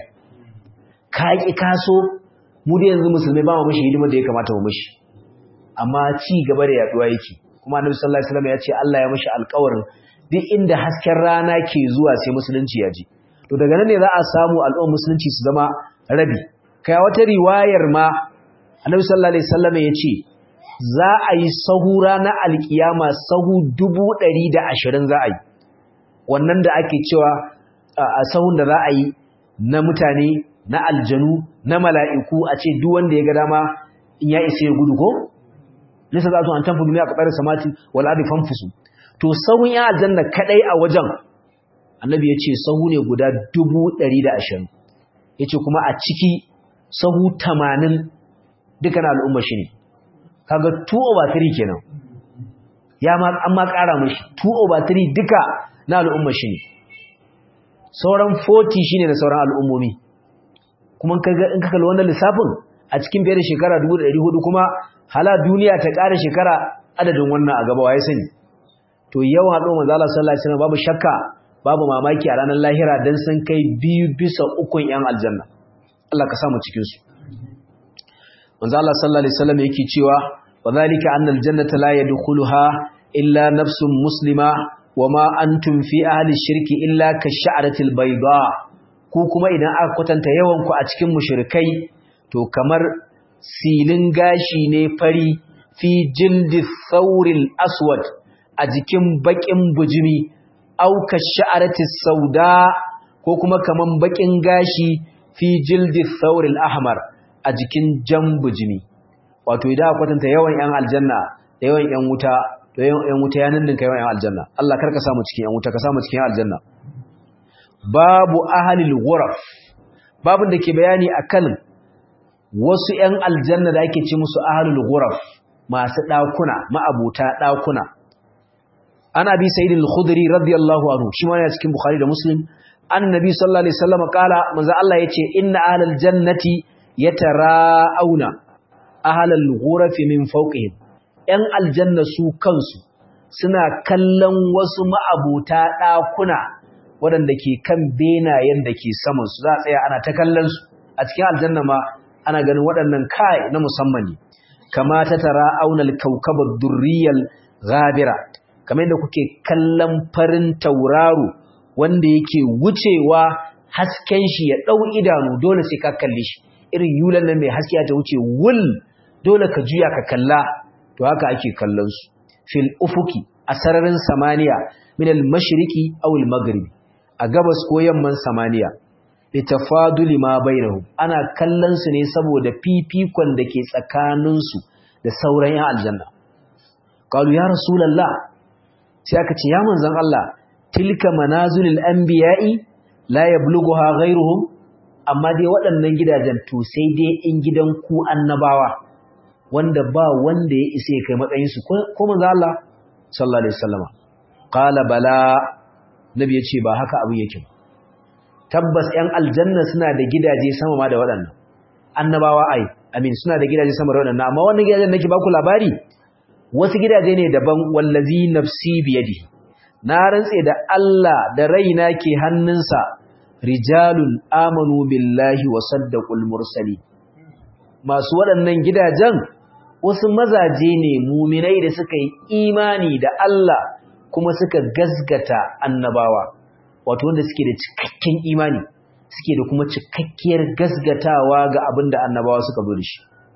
ka ki kaso mu da yanzu musulmai ba mu mishi hidimar da ya kamata mu mishi amma ci gaba da yaduwa yake kuma Annabi sallallahu alaihi wasallam ya ce Allah ya mishi alƙawarin duk inda hasken rana ke zuwa sai musulunci ya ji to daga nan ne za a samu al'ummar musulunci su zama rabi kai wata riwayar ma Annabi sallallahu alaihi wasallam ya ce za a yi sahura na alkiyama sahu dubu ɗari da ashirin za a yi wannan da ake cewa a sahun da za a yi na mutane na aljanu na mala'iku a ce duk wanda ya ga dama in ya isa ya gudu ko lissa za su an tamfi duniya ka tsara samati wal ardi fanfusu to sahun ya aljanna kadai a wajen annabi ya ce sahu ne guda dubu ɗari da ashirin ya ce kuma a ciki sahu tamanin dukkan al'umma shi ne kaga two over three kenan ya ma an ma ƙara mashi two over three duka na al'umma shi ne sauran forty shine da sauran al'ummomi kuma kaga in ka kalli wannan lissafin a cikin fiye da shekara dubu da ɗari hudu kuma hala duniya ta ƙara shekara adadin wannan a gaba waye sani to yawan haɗo manzo Allah sallallahu alaihi wasallam babu shakka babu mamaki a ranar lahira dan sun kai biyu bisa ukun yan aljanna Allah ka samu cikin su manzo Allah sallallahu alaihi wasallam yake cewa wadhalika annal jannata la yadkhuluha illa nafsun muslima wama antum fi ahli shirki illa kash'aratil bayda ku kuma idan aka kwatanta yawan ku a cikin mushrikai to kamar silin gashi ne fari fi jildi thawril aswad a jikin bakin bujimi au kash'aratis sauda ko kuma kaman bakin gashi fi jildi thawril ahmar a jikin jan bujimi wato idan aka kwatanta yawan yan aljanna da yawan yan wuta to yan wuta ya ninninka yawan yan aljanna Allah karka samu cikin yan wuta ka samu cikin yan aljanna babu ahlil ghuraf babun da ke bayani akan wasu yan aljanna da ake ce musu ahlul ghuraf masu dakuna ma'abuta dakuna ana bi sayyid al-khudri radiyallahu anhu shi ma yana cikin bukhari da muslim annabi sallallahu alaihi wasallam kala manzo Allah yace inna ahlal jannati yatara'auna ahlal ghuraf min fawqihim ‘yan aljanna su kansu suna kallon wasu ma'abuta ɗakuna waɗanda ke kan benayen da ke samansu za a tsaya ana ta kallon su a cikin aljanna ma ana ganin waɗannan kai na musamman ne kama ta tara aunal kaukabar durriyar gabira kamar yadda kuke kallon farin tauraro wanda yake wucewa hasken shi ya ɗau idanu dole sai ka kalle shi irin yulan nan mai haske ta wuce wul dole ka juya ka kalla to haka ake kallon su fil ufuki a a sararin samaniya min al-mashriqi aw al-maghribi a gabas ko yamman samaniya litafaduli ma bainahum ana kallon su ne saboda fifikon da ke tsakanin su da sauran yan aljanna qalu ya rasulullah sai aka ce ya manzon Allah tilka manazilul anbiya'i la yablughuha ghayruhum amma dai waɗannan gidajen to sai dai in gidan ku annabawa wanda ba wanda ya isa kai matsayin su ko manzon Allah sallallahu alaihi wasallam qala bala nabi yace ba haka abu yake tabbas ƴan aljanna suna da gidaje sama ma da waɗannan annabawa ai amin suna da gidaje sama da waɗannan amma wannan gidajen nake ba ku labari wasu gidaje ne daban wallazi nafsi biyadi na rantse da Allah da raina ke hannunsa rijalun amanu billahi wa saddaqul mursali masu waɗannan gidajen wasu mazaje ne muminai da suka yi imani da Allah kuma suka gazgata annabawa wato wanda suke da cikakken imani suke da kuma cikakkiyar gazgatawa ga abin da annabawa suka zo da shi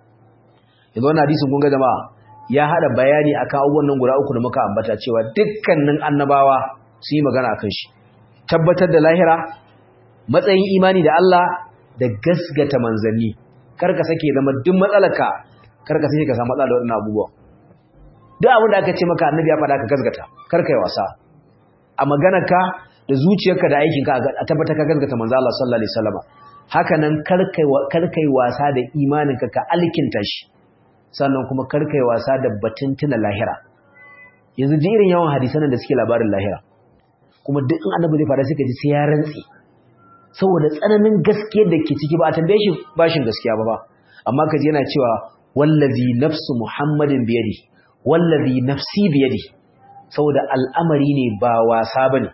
yanzu wannan hadisin kun ga jama'a ya hada bayani akan abubuwan nan guda uku da muka ambata cewa dukkanin annabawa su yi magana akan shi tabbatar da lahira matsayin imani da Allah da gasgata manzanni karka sake zama duk matsalarka karka sake ka samu matsala da wannan abubuwa duk abin da aka ce maka annabi ya faɗa ka gasgata karka yi wasa a maganarka da zuciyarka da aikinka a tabbata ka gasgata manzo Allah sallallahu alaihi wasallam haka nan karka karka yi wasa da imaninka ka alkinta shi sannan kuma karka yi wasa da batun tuna lahira yanzu ji irin yawan hadisan da suke labarin lahira kuma duk in annabi zai fara suka ji sai ya rantsi saboda tsananin gaskiya da ke ciki ba a tambaye shi bashin gaskiya ba ba amma kaji yana cewa wallazi nafsu muhammadin biyadi wallazi nafsi biyadi saboda al'amari ne ba wasa bane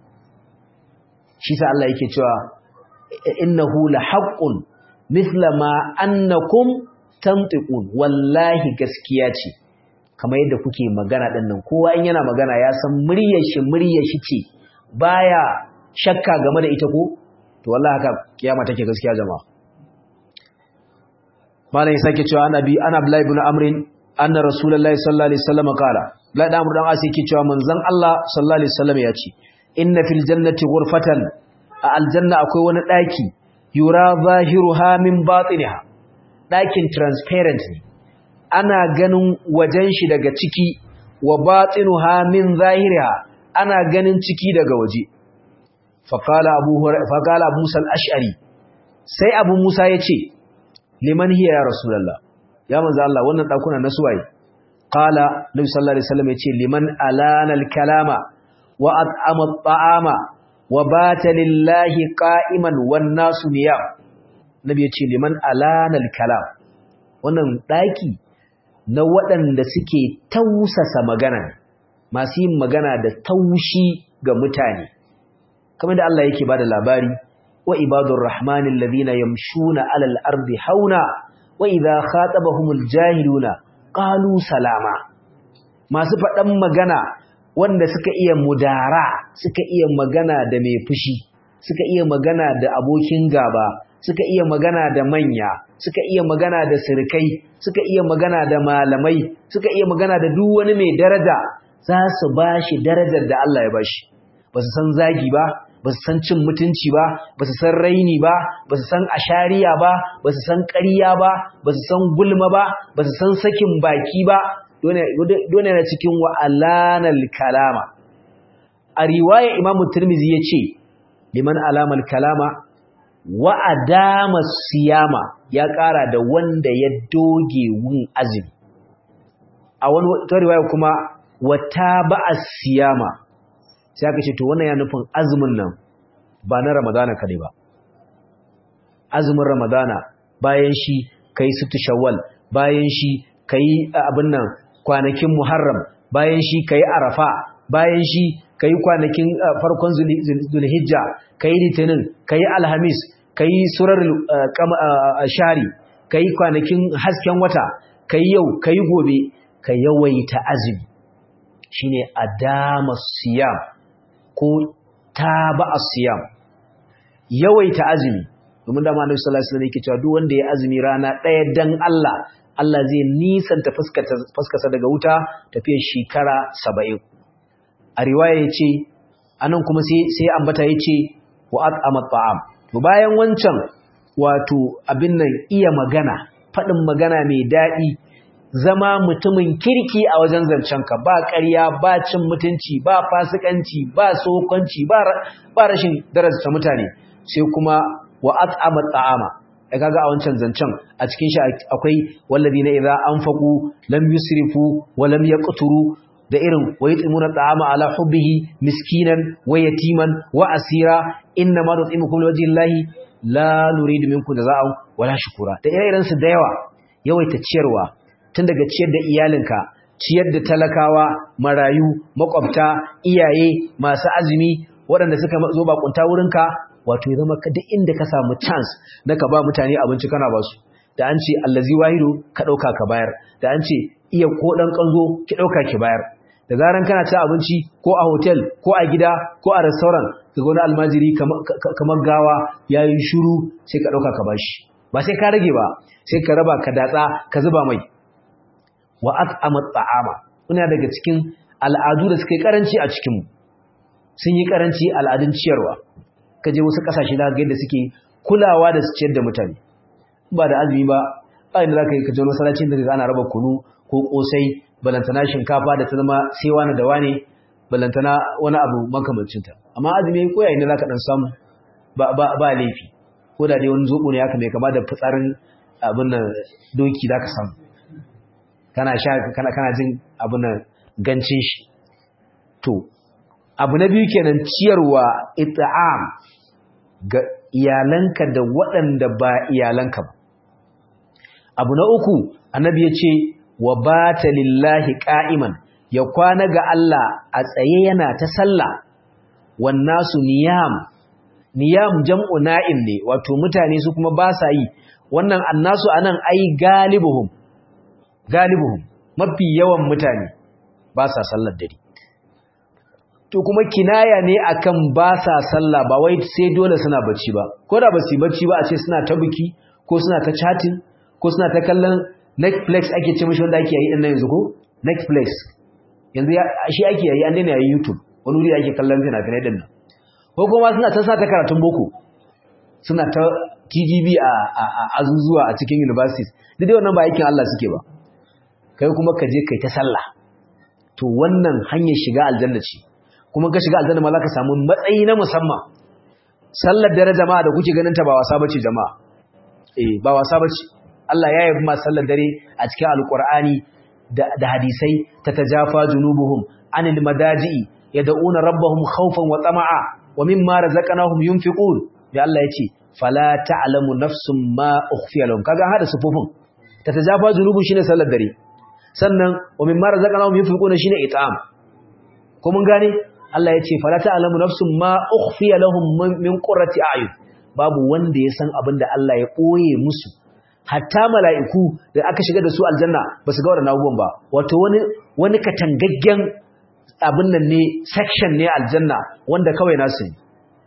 shi sa Allah yake cewa innahu la haqqun mithla ma annakum tantiqun wallahi gaskiya ce kamar yadda kuke magana din nan kowa in yana magana ya san muryar shi muryar shi ce baya shakka game da ita ko to wallahi haka kiyama take gaskiya jama'a malai sake cewa annabi ana Abdullah ibn Amr anna rasulullahi sallallahu alaihi wasallam qala la da amru dan asi yake cewa manzon Allah sallallahu alaihi wasallam ya ce inna fil jannati ghurfatan a aljanna akwai wani daki yura zahiruha min batiniha dakin transparent ne ana ganin wajen shi daga ciki wa batinuha min zahiriha ana ganin ciki daga waje faqala abu faqala abu musa al-ash'ari sai abu musa yace liman hiya ya rasulullah ya manzo Allah wannan dakuna na suwaye qala nabi sallallahu alaihi wasallam yace liman alana al-kalama wa at'ama at-ta'ama wa bata lillahi qa'iman wan nasu niyam nabi yace liman alana al-kalam wannan daki na waɗanda suke tausasa magana masu yin magana da taushi ga mutane kamar da Allah yake bada labari wa ibadur rahmanil ladina yamshuna alal ardi hauna wa idha khatabahumul jahiluna qalu salama masu faɗan magana wanda suka iya mudara suka iya magana da mai fushi suka iya magana da abokin gaba suka iya magana da manya suka iya magana da sirkai suka iya magana da malamai suka iya magana da duk wani mai daraja za su bashi darajar da Allah ya bashi ba su san zagi ba ba su san cin mutunci ba ba su san raini ba ba su san ashariya ba ba su san ƙarya ba ba su san gulma ba ba su san sakin baki ba dole na cikin wa'alanal kalama a riwaya imamu tirmizi ya ce liman alamal kalama wa adama siyama ya ƙara da wanda ya doge wun azumi a wani riwaya kuma wata ba'a siyama sai aka ce to wannan ya nufin azumin nan ba na ramadana kadai ba azumin ramadana bayan shi kai situ shawwal bayan shi kai abin nan kwanakin muharram bayan shi kai arafa bayan shi kai kwanakin farkon zulhijja kai litinin kai alhamis kai surar shari kai kwanakin hasken wata kai yau kai gobe ka yawaita azumi shine adama siyam ko taba as-siyam yawaita azumi domin da Annabi sallallahu alaihi wasallam yake cewa duk wanda ya azumi rana ɗaya dan Allah Allah zai nisanta fuskarsa daga wuta tafiyar shekara saba'in a riwaya yace anan kuma sai sai ambata yace wa at'ama ta'am to bayan wancan wato abin nan iya magana fadin magana mai dadi zama mutumin kirki a wajen zancenka ba ƙarya ba cin mutunci ba fasikanci ba sokanci ba ba rashin daraja mutane sai kuma wa at'ama ta'ama ai kaga a wancan zancen a cikin shi akwai walladina idza anfaqu lam yusrifu wa lam yaqturu da irin waytimuna ta'ama ala hubbihi miskinan wa yatiman wa asira inna ma nut'imukum liwajhillahi la nuridu minkum jazaa'an wala shukura da ire-iren su da yawa yawaita ciyarwa tun daga ciyar da iyalinka ciyar da talakawa marayu makwabta iyaye masu azumi waɗanda suka zo bakunta wurinka wato ya zama duk inda ka samu chance na ka ba mutane abinci kana ba su da an ce allazi wahidu ka dauka ka bayar da an ce iya ko dan kanzo ki dauka ki bayar da zaran kana ci abinci ko a hotel ko a gida ko a restaurant kaga wani almajiri kamar gawa yayin shiru sai ka dauka ka bashi ba sai ka rage ba sai ka raba ka datsa ka zuba mai wa at'ama ta'ama kuna daga cikin al'adu da suke karanci a cikin mu sun yi karanci al'adun ciyarwa kaje wasu kasashe da ga yadda suke kulawa da su ciyar da mutane ba da azumi ba ba inda zaka yi kaje masallacin da ana raba kunu ko kosai balantana shinkafa da ta zama sai wani da wani balantana wani abu makamancin ta amma azumi ko yayin da zaka dan samu ba ba ba laifi ko da dai wani zobo ne haka mai kama da fitsarin abin nan doki zaka samu kana sha kana kana jin abin nan gancin shi to abu na biyu kenan ciyarwa it'am ga iyalanka da waɗanda ba iyalanka ba abu na uku annabi yace wa bata lillahi qa'iman ya kwana ga Allah a tsaye yana ta sallah wan nasu niyam niyam jam'u na'im ne wato mutane su kuma ba sa yi wannan annasu anan ai galibuhum galibuhum mafi yawan mutane ba sa sallar dare to kuma kinaya ne akan ba sa sallah ba wai sai dole suna bacci ba ko da ba su bacci ba a ce suna ta biki ko suna ta chatting ko suna ta kallon Netflix ake ce mishi wanda ake yi din nan yanzu ko Netflix yanzu shi ake yi an daina yi YouTube wani wuri ake kallon fina-finai din nan ko kuma suna ta sa ta karatun boko suna ta T G B a azuzuwa a cikin universities duk dai wannan ba aikin Allah suke ba kai kuma ka je kai ta sallah to wannan hanyar shiga aljanna ce kuma ka shiga aljanna ma za ka samu matsayi na musamman sallar dare jama'a da kuke ganin ta ba wasa bace jama'a eh ba wasa bace Allah ya yabi ma sallar dare a cikin alqur'ani da, da hadisai tatajafa junubuhum anil madaji'i yad'una rabbahum khawfan wa tama'a wa mimma razaqnahum yunfiqun ya Allah yace fala ta'lamu nafsum ma ukhfiya lahum kaga hada sufufin tatajafa junubun shine sallar dare sannan wa mimma razaqnahum yunfiquna shine it'am ko mun gane Allah yace fala ta'lamu nafsum ma ukhfiya lahum min qurrati a'yun babu wanda ya san abinda Allah ya koye musu hatta mala'iku da aka shiga da su aljanna ba su ga wannan abubuwan ba wato wani wani katangaggen abin nan ne section ne aljanna wanda kawai nasu ne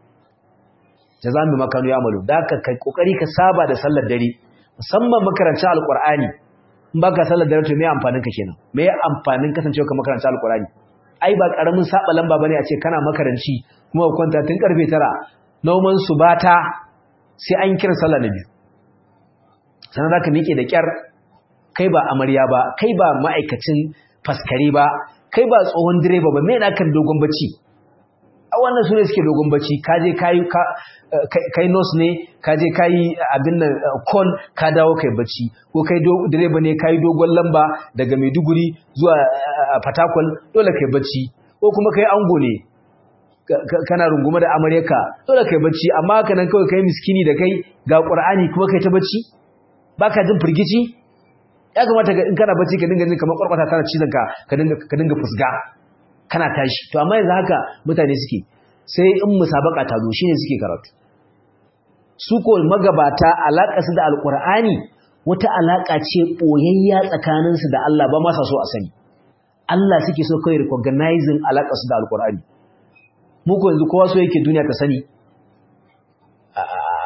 jazamu makanu ya amalu da ka kai kokari ka saba da sallar dare musamman makaranta alqur'ani in baka sallar dare to me amfanin ka kenan me amfanin kasancewa ka makaranta alqur'ani ai ba karamin saba lamba bane a ce kana makaranci kuma kwanta tun karfe tara nauman subata sai an kira sallar nabi sanan zaka miƙe da kyar kai ba amarya ba kai ba ma'aikacin faskare ba kai ba tsohon direba ba me na kan dogon bacci a wannan sune suke dogon bacci kaje kai kai nurse ne kaje kai abin nan call ka dawo kai bacci ko kai direba ne kai dogon lamba daga Maiduguri zuwa Fatakwal dole kai bacci ko kuma kai ango ne kana rungume da amaryarka dole kai bacci amma haka nan kawai kai miskini da kai ga Qur'ani kuma kai ta bacci baka jin firgici ya kamata in kana bacci ka dinga jin kamar kwarkwata tana cizon ka ka dinga ka dinga fusga kana tashi to amma yanzu haka mutane suke sai in musabaka ta zo shine suke karatu su ko magabata alaka su da alqur'ani wata alaka ce boyayya tsakanin su da Allah ba ma sa so a sani Allah suke so kai recognizing alaka su da alqur'ani mu ko yanzu kowa so yake duniya ta sani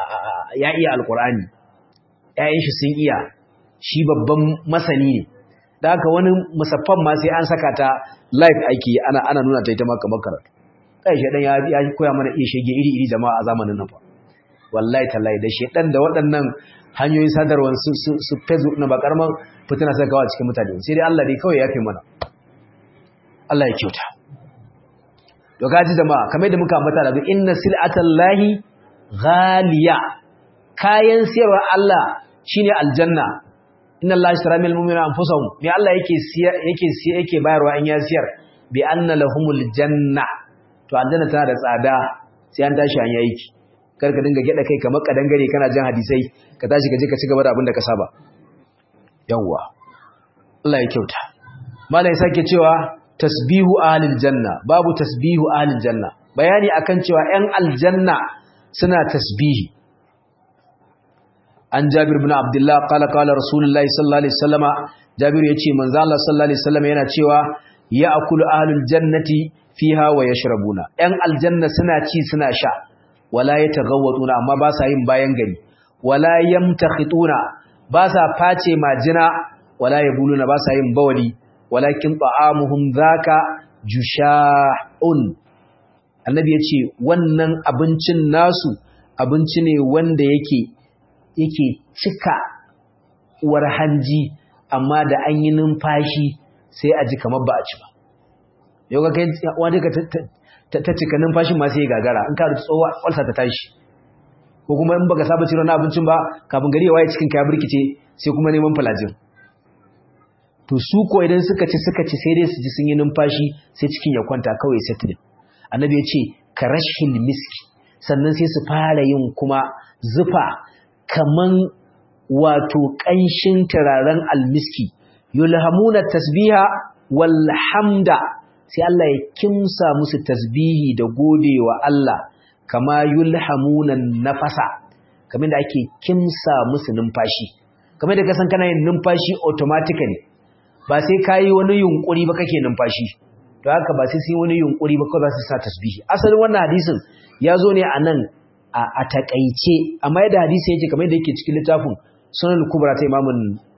ya iya alqur'ani ƴaƴan shi sun iya shi babban masani ne da haka wani musaffan ma sai an saka ta live aiki ana ana nuna ta ita ma kamar karatu kai shedan ya ya koya mana iya shege iri iri jama'a a zamanin nan fa wallahi tallahi da shedan da waɗannan hanyoyin sadarwar su su, su Facebook na ba karaman fitina sai kawo cikin mutane sai dai Allah dai kawai ya fi mana Allah ya kyauta to gaji jama'a kamar da muka ambata da inna sil'atallahi ghaliya kayan siyarwa Allah shine aljanna inna Allah ishtara minal mu'minina anfusahum me Allah yake siya yake siya yake bayarwa in ya siyar bi anna lahumul janna to aljanna tana da tsada sai an tashi an yayi ki kar ka dinga geda kai kamar kadangare kana jin hadisai ka tashi ka je ka ci gaba da abin da ka saba yawwa Allah ya kyauta malai sake cewa tasbihu ahlil janna babu tasbihu ahlil janna bayani akan cewa ƴan aljanna suna tasbihi an Jabir ibn Abdullah qala qala Rasulullahi sallallahu alaihi wasallama Jabir yace manzo Allah sallallahu alaihi wasallama yana cewa ya'kulu ahlul jannati fiha wa yashrabuna ƴan aljanna suna ci suna sha wala yataghawwatuna amma ba sa yin bayan gari wala yamtakhituna ba sa face majina wala yabuluna ba sa yin bawali walakin ta'amuhum zaka jusha'un annabi yace wannan abincin nasu abinci ne wanda yake yake cika uwar hanji amma da an yi numfashi sai a ji kamar ba a ci ba yau ga kai wanda ka ta cika numfashin ma sai gagara in ka da tsowa kwalsa ta tashi ko kuma in baka saba ciro na abincin ba kafin gari ya waye cikin ka burkice sai kuma neman falajin to su ko idan suka ci suka ci sai dai su ji sun yi numfashi sai cikin ya kwanta kawai settle annabi ya ce karashil miski sannan sai su fara yin kuma zufa kaman wato kanshin turaren almiski yulhamuna tasbiha wal hamda sai Allah ya kimsa musu tasbihi da godewa Allah kama yulhamuna nafasa kamar da ake kimsa musu numfashi kamar da kasan kana yin numfashi automatically ba sai kai wani yunkuri ba kake numfashi to haka ba sai sai wani yunkuri ba kawai za su sa tasbihi asalin wannan hadisin ya zo ne anan a, a takaice amma yadda hadisi yake kamar da yake cikin littafin Sunan Kubra ta Imam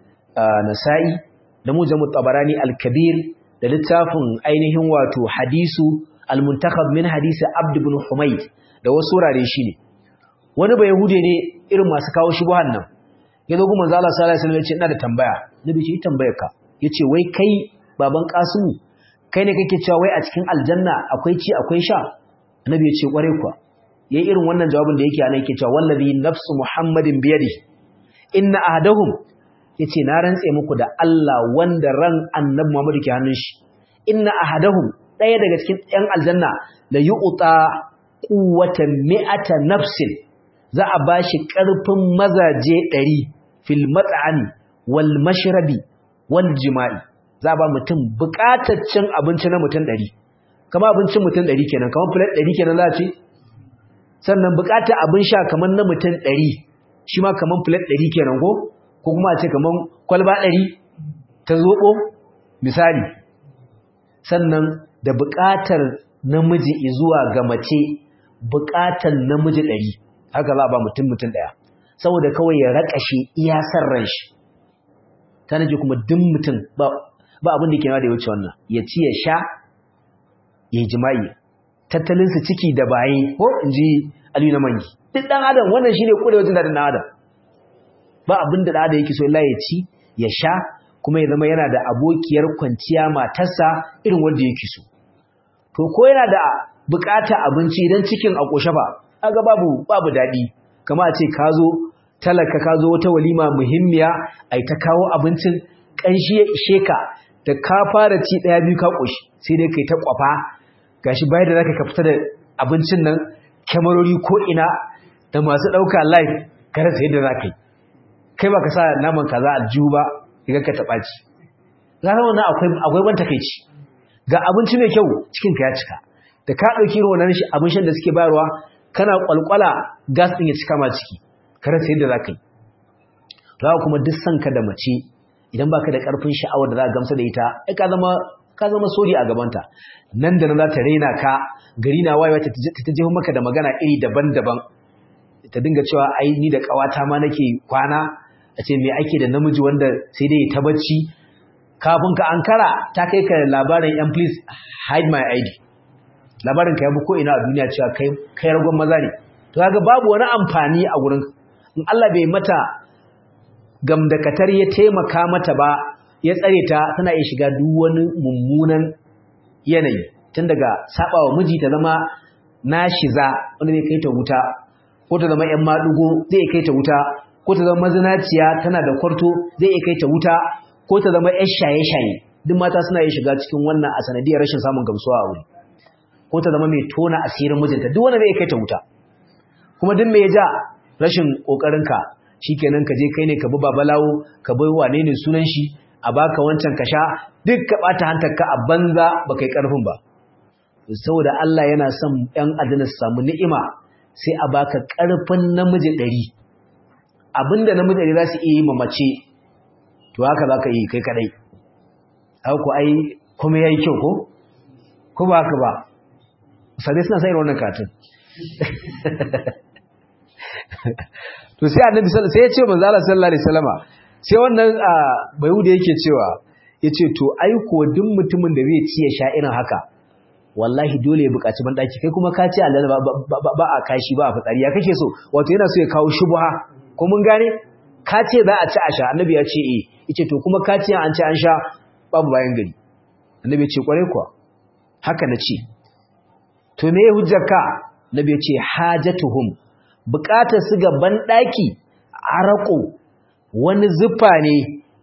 Nasa'i da Mujammu Tabarani Al-Kabir da littafin ainihin wato hadisu Al-Muntakhab min hadisi Abd ibn Humayd da wasu wurare shine wani ba yahude ne irin masu kawo shubuhan nan yazo kuma manzo Allah sallallahu alaihi wasallam ya ce ina da tambaya nabi ce tambayar ka yace wai kai baban Qasimu kai ne kake cewa wai a cikin aljanna akwai ci akwai sha annabi ya ce kware kuwa yayin irin wannan jawabin da yake anan yake cewa wallazi nafsu muhammadin biyadihi inna ahadahum yace na rantse muku da Allah wanda ran annabi Muhammad ke hannun shi inna ahadahum daya daga cikin ɗan aljanna la yu'ta quwwatan mi'ata nafsin za a bashi karfin mazaje ɗari fil mat'ami wal mashrabi wal jima'i za ba mutum bukataccen abinci na mutum ɗari kama abincin mutum ɗari kenan kamar plate ɗari kenan za a ce sannan bukatar abin sha kamar na mutum ɗari shi ma kamar plate ɗari kenan ko ko kuma a ce kamar kwalba ɗari ta zoɓo misali sannan da bukatar namiji zuwa ga mace bukatar namiji ɗari haka za a ba mutum mutum ɗaya saboda kawai ya raƙashe iya san ran shi ta naji kuma duk mutum ba ba abin da ke da ya wuce wannan ya ci ya sha ya jima'i tattalinsa ciki da baye ko in ji aliyu na mangi duk ɗan adam wannan shi ne ƙurewa jin daɗin ɗan adam ba abin da ɗan adam yake so illa ya ci ya sha kuma ya zama yana da abokiyar kwanciya matarsa irin wanda yake so to ko yana da buƙatar abinci idan cikin a ƙoshe ba kaga babu babu daɗi kama a ce ka zo talaka ka zo wata walima muhimmiya ai ta kawo abincin ƙanshi ya ishe ka da ka fara ci ɗaya biyu ka ƙoshi sai dai kai ta ƙwafa gashi bayan da zaka ka fita da abincin nan kyamarori ko ina da masu ɗauka live ka rasa yadda za ka yi kai ba ka sa naman kaza aljihu ba idan ka taɓa ci za ka wannan akwai akwai ban takaici ga abinci mai kyau cikin ka ya cika da ka ɗauki irin wannan shi abin shan da suke bayarwa kana kwalkwala gas ɗin ya cika ma ciki ka rasa yadda za ka yi to haka kuma duk sanka da mace idan baka da ƙarfin sha'awar da za ka gamsa da ita ai ka zama ka zama sori a gabanta nan da nan za ta raina ka gari na wayewa ta ta jeho maka da magana iri daban-daban ta dinga cewa ai ni da ƙawata ma nake kwana a ce me ake da namiji wanda sai dai ta bacci kafin ka ankara ta kai ka labarin yan please hide my I D labarin ka yabi ko ina a duniya cewa kai kai ragon maza ne to kaga babu wani amfani a gurin in Allah bai mata gamdakatar ya taimaka mata ba ya tsare ta tana iya shiga duk wani mummunan yanayi tun daga sabawa miji ta zama nashiza wanda zai kai ta wuta ko ta zama ƴan madugo zai kai ta wuta ko ta zama mazinaciya tana da kwarto zai kai ta wuta ko ta zama ƴar shaye-shaye duk mata suna iya shiga cikin wannan a sanadiyar rashin samun gamsuwa a wuri ko ta zama mai tona asirin mijinta duk wanda zai kai ta wuta kuma duk me ya ja rashin kokarinka shikenan ka je kai ne ka bi babalawo ka bai wane ne sunan shi a baka wancan ka sha duk ka bata hantarka a banza ba kai karfin ba saboda Allah yana son ɗan adana su samu ni'ima sai a baka karfin namiji ɗari abinda namiji ɗari za su iya yi mamace to haka za ka yi kai kadai haka ai kuma yayi kyau ko ko ba haka ba sai suna sai wannan katin to sai annabi sallallahu sai ya ce manzo Allah sallallahu alaihi wasallama sai wannan bayuda yake cewa yace to ai ko duk mutumin da zai ci ya sha irin haka wallahi dole ya buƙaci ban daki kai kuma ka ce Allah ba a kashi ba a fitsari ya kake so wato yana so ya kawo shubha ko mun gane ka ce za a ci a sha annabi ya ce eh yace to kuma ka ce an ci an sha babu bayan gari annabi ya ce kware kuwa haka na ce to me hujjarka annabi ya ce hajatuhum bukatar su ga banɗaki araƙo wani zufa ne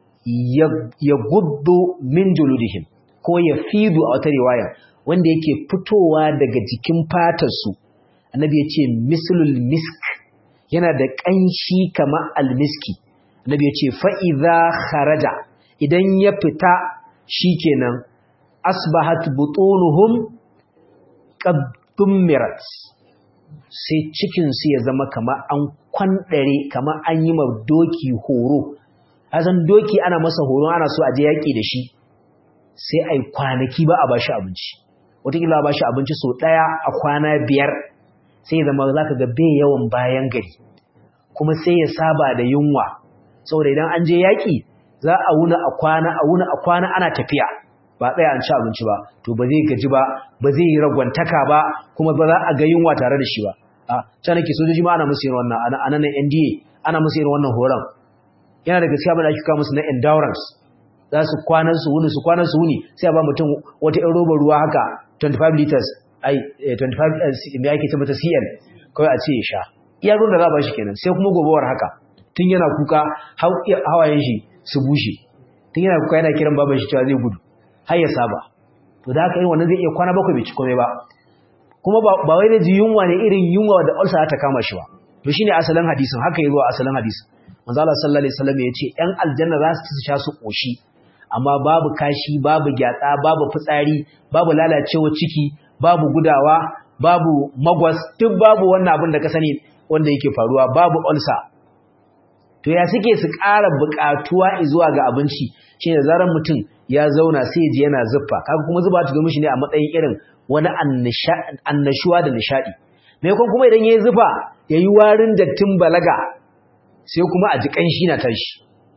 ya guddo min juludihim ko ya fidu a wata riwaya wanda yake fitowa daga jikin fatarsu annabi ya ce mislul misk yana da ƙanshi kamar almiski annabi ya ce fa'iza kharaja idan ya fita shikenan asbahat butunuhum qad dumirat sai cikinsu ya zama kama an kwanɗare kama an yi ma doki horo hazan doki ana masa horo ana so a je yaƙi da shi sai ai kwanaki ba a ba shi abinci wataƙila ba shi abinci sau ɗaya a kwana biyar sai ya zama za ka ga bai yawan bayan gari kuma sai ya saba da yunwa saboda idan an je yaƙi za a wuna a kwana a wuna a kwana ana tafiya ba tsaya an ci abinci ba to ba zai gaji ba ba zai yi ragwantaka ba kuma ba za a ga yunwa tare da shi ba a can nake sojoji ma ana musu yin wannan ana nan N D A ana musu yin wannan horon yana da gaskiya ba da ake kawo musu na endurance za su kwanan su wuni su kwanan su wuni sai a ba mutum wata ɗan robar ruwa haka twenty-five liters ai twenty-five me ake ce mata C L kawai a ce ya sha iya ruwan da za a ba shi kenan sai kuma gobawar haka tun yana kuka hawayen shi su bushe tun yana kuka yana kiran baban shi cewa zai gudu har ya saba to da haka irin wannan zai iya kwana bakwai bai ci komai ba kuma ba wai da ji yunwa ne irin yunwa da ulcer ta kama shi ba to shine asalin hadisin haka yazo asalin hadisin manzo Allah sallallahu alaihi wasallam yace ɗan aljanna za su ci sha su koshi amma babu kashi babu gyatsa babu fitsari babu lalacewa ciki babu gudawa babu magwas duk babu wannan abin da ka sani wanda yake faruwa babu ulcer to ya suke su ƙara buƙatuwa zuwa ga abinci shi da zaran mutum ya zauna sai ya ji yana zuffa kaga kuma zuba ta domin shi ne a matsayin irin wani annashuwa da nishadi me kun kuma idan yayi zufa yayi warin dattin balaga sai kuma a ji kanshi na tashi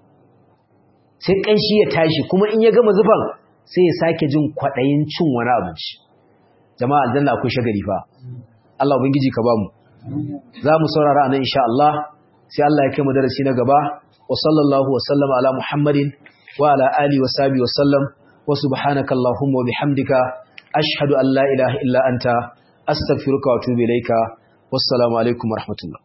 sai kanshi ya tashi kuma in ya gama zufan sai ya sake jin kwadayin cin wani abinci jama'a aljanna akwai shagari fa Allah ubangiji ka bamu za mu saurara anan insha Allah sai Allah ya kai mu darasi na gaba wa sallallahu wa sallama ala muhammadin wa ala alihi wa sahbihi wa sallam wa subhanaka allahumma wa bihamdika ashhadu an la ilaha illa anta astaghfiruka wa atubu ilayka wassalamu alaikum wa rahmatullah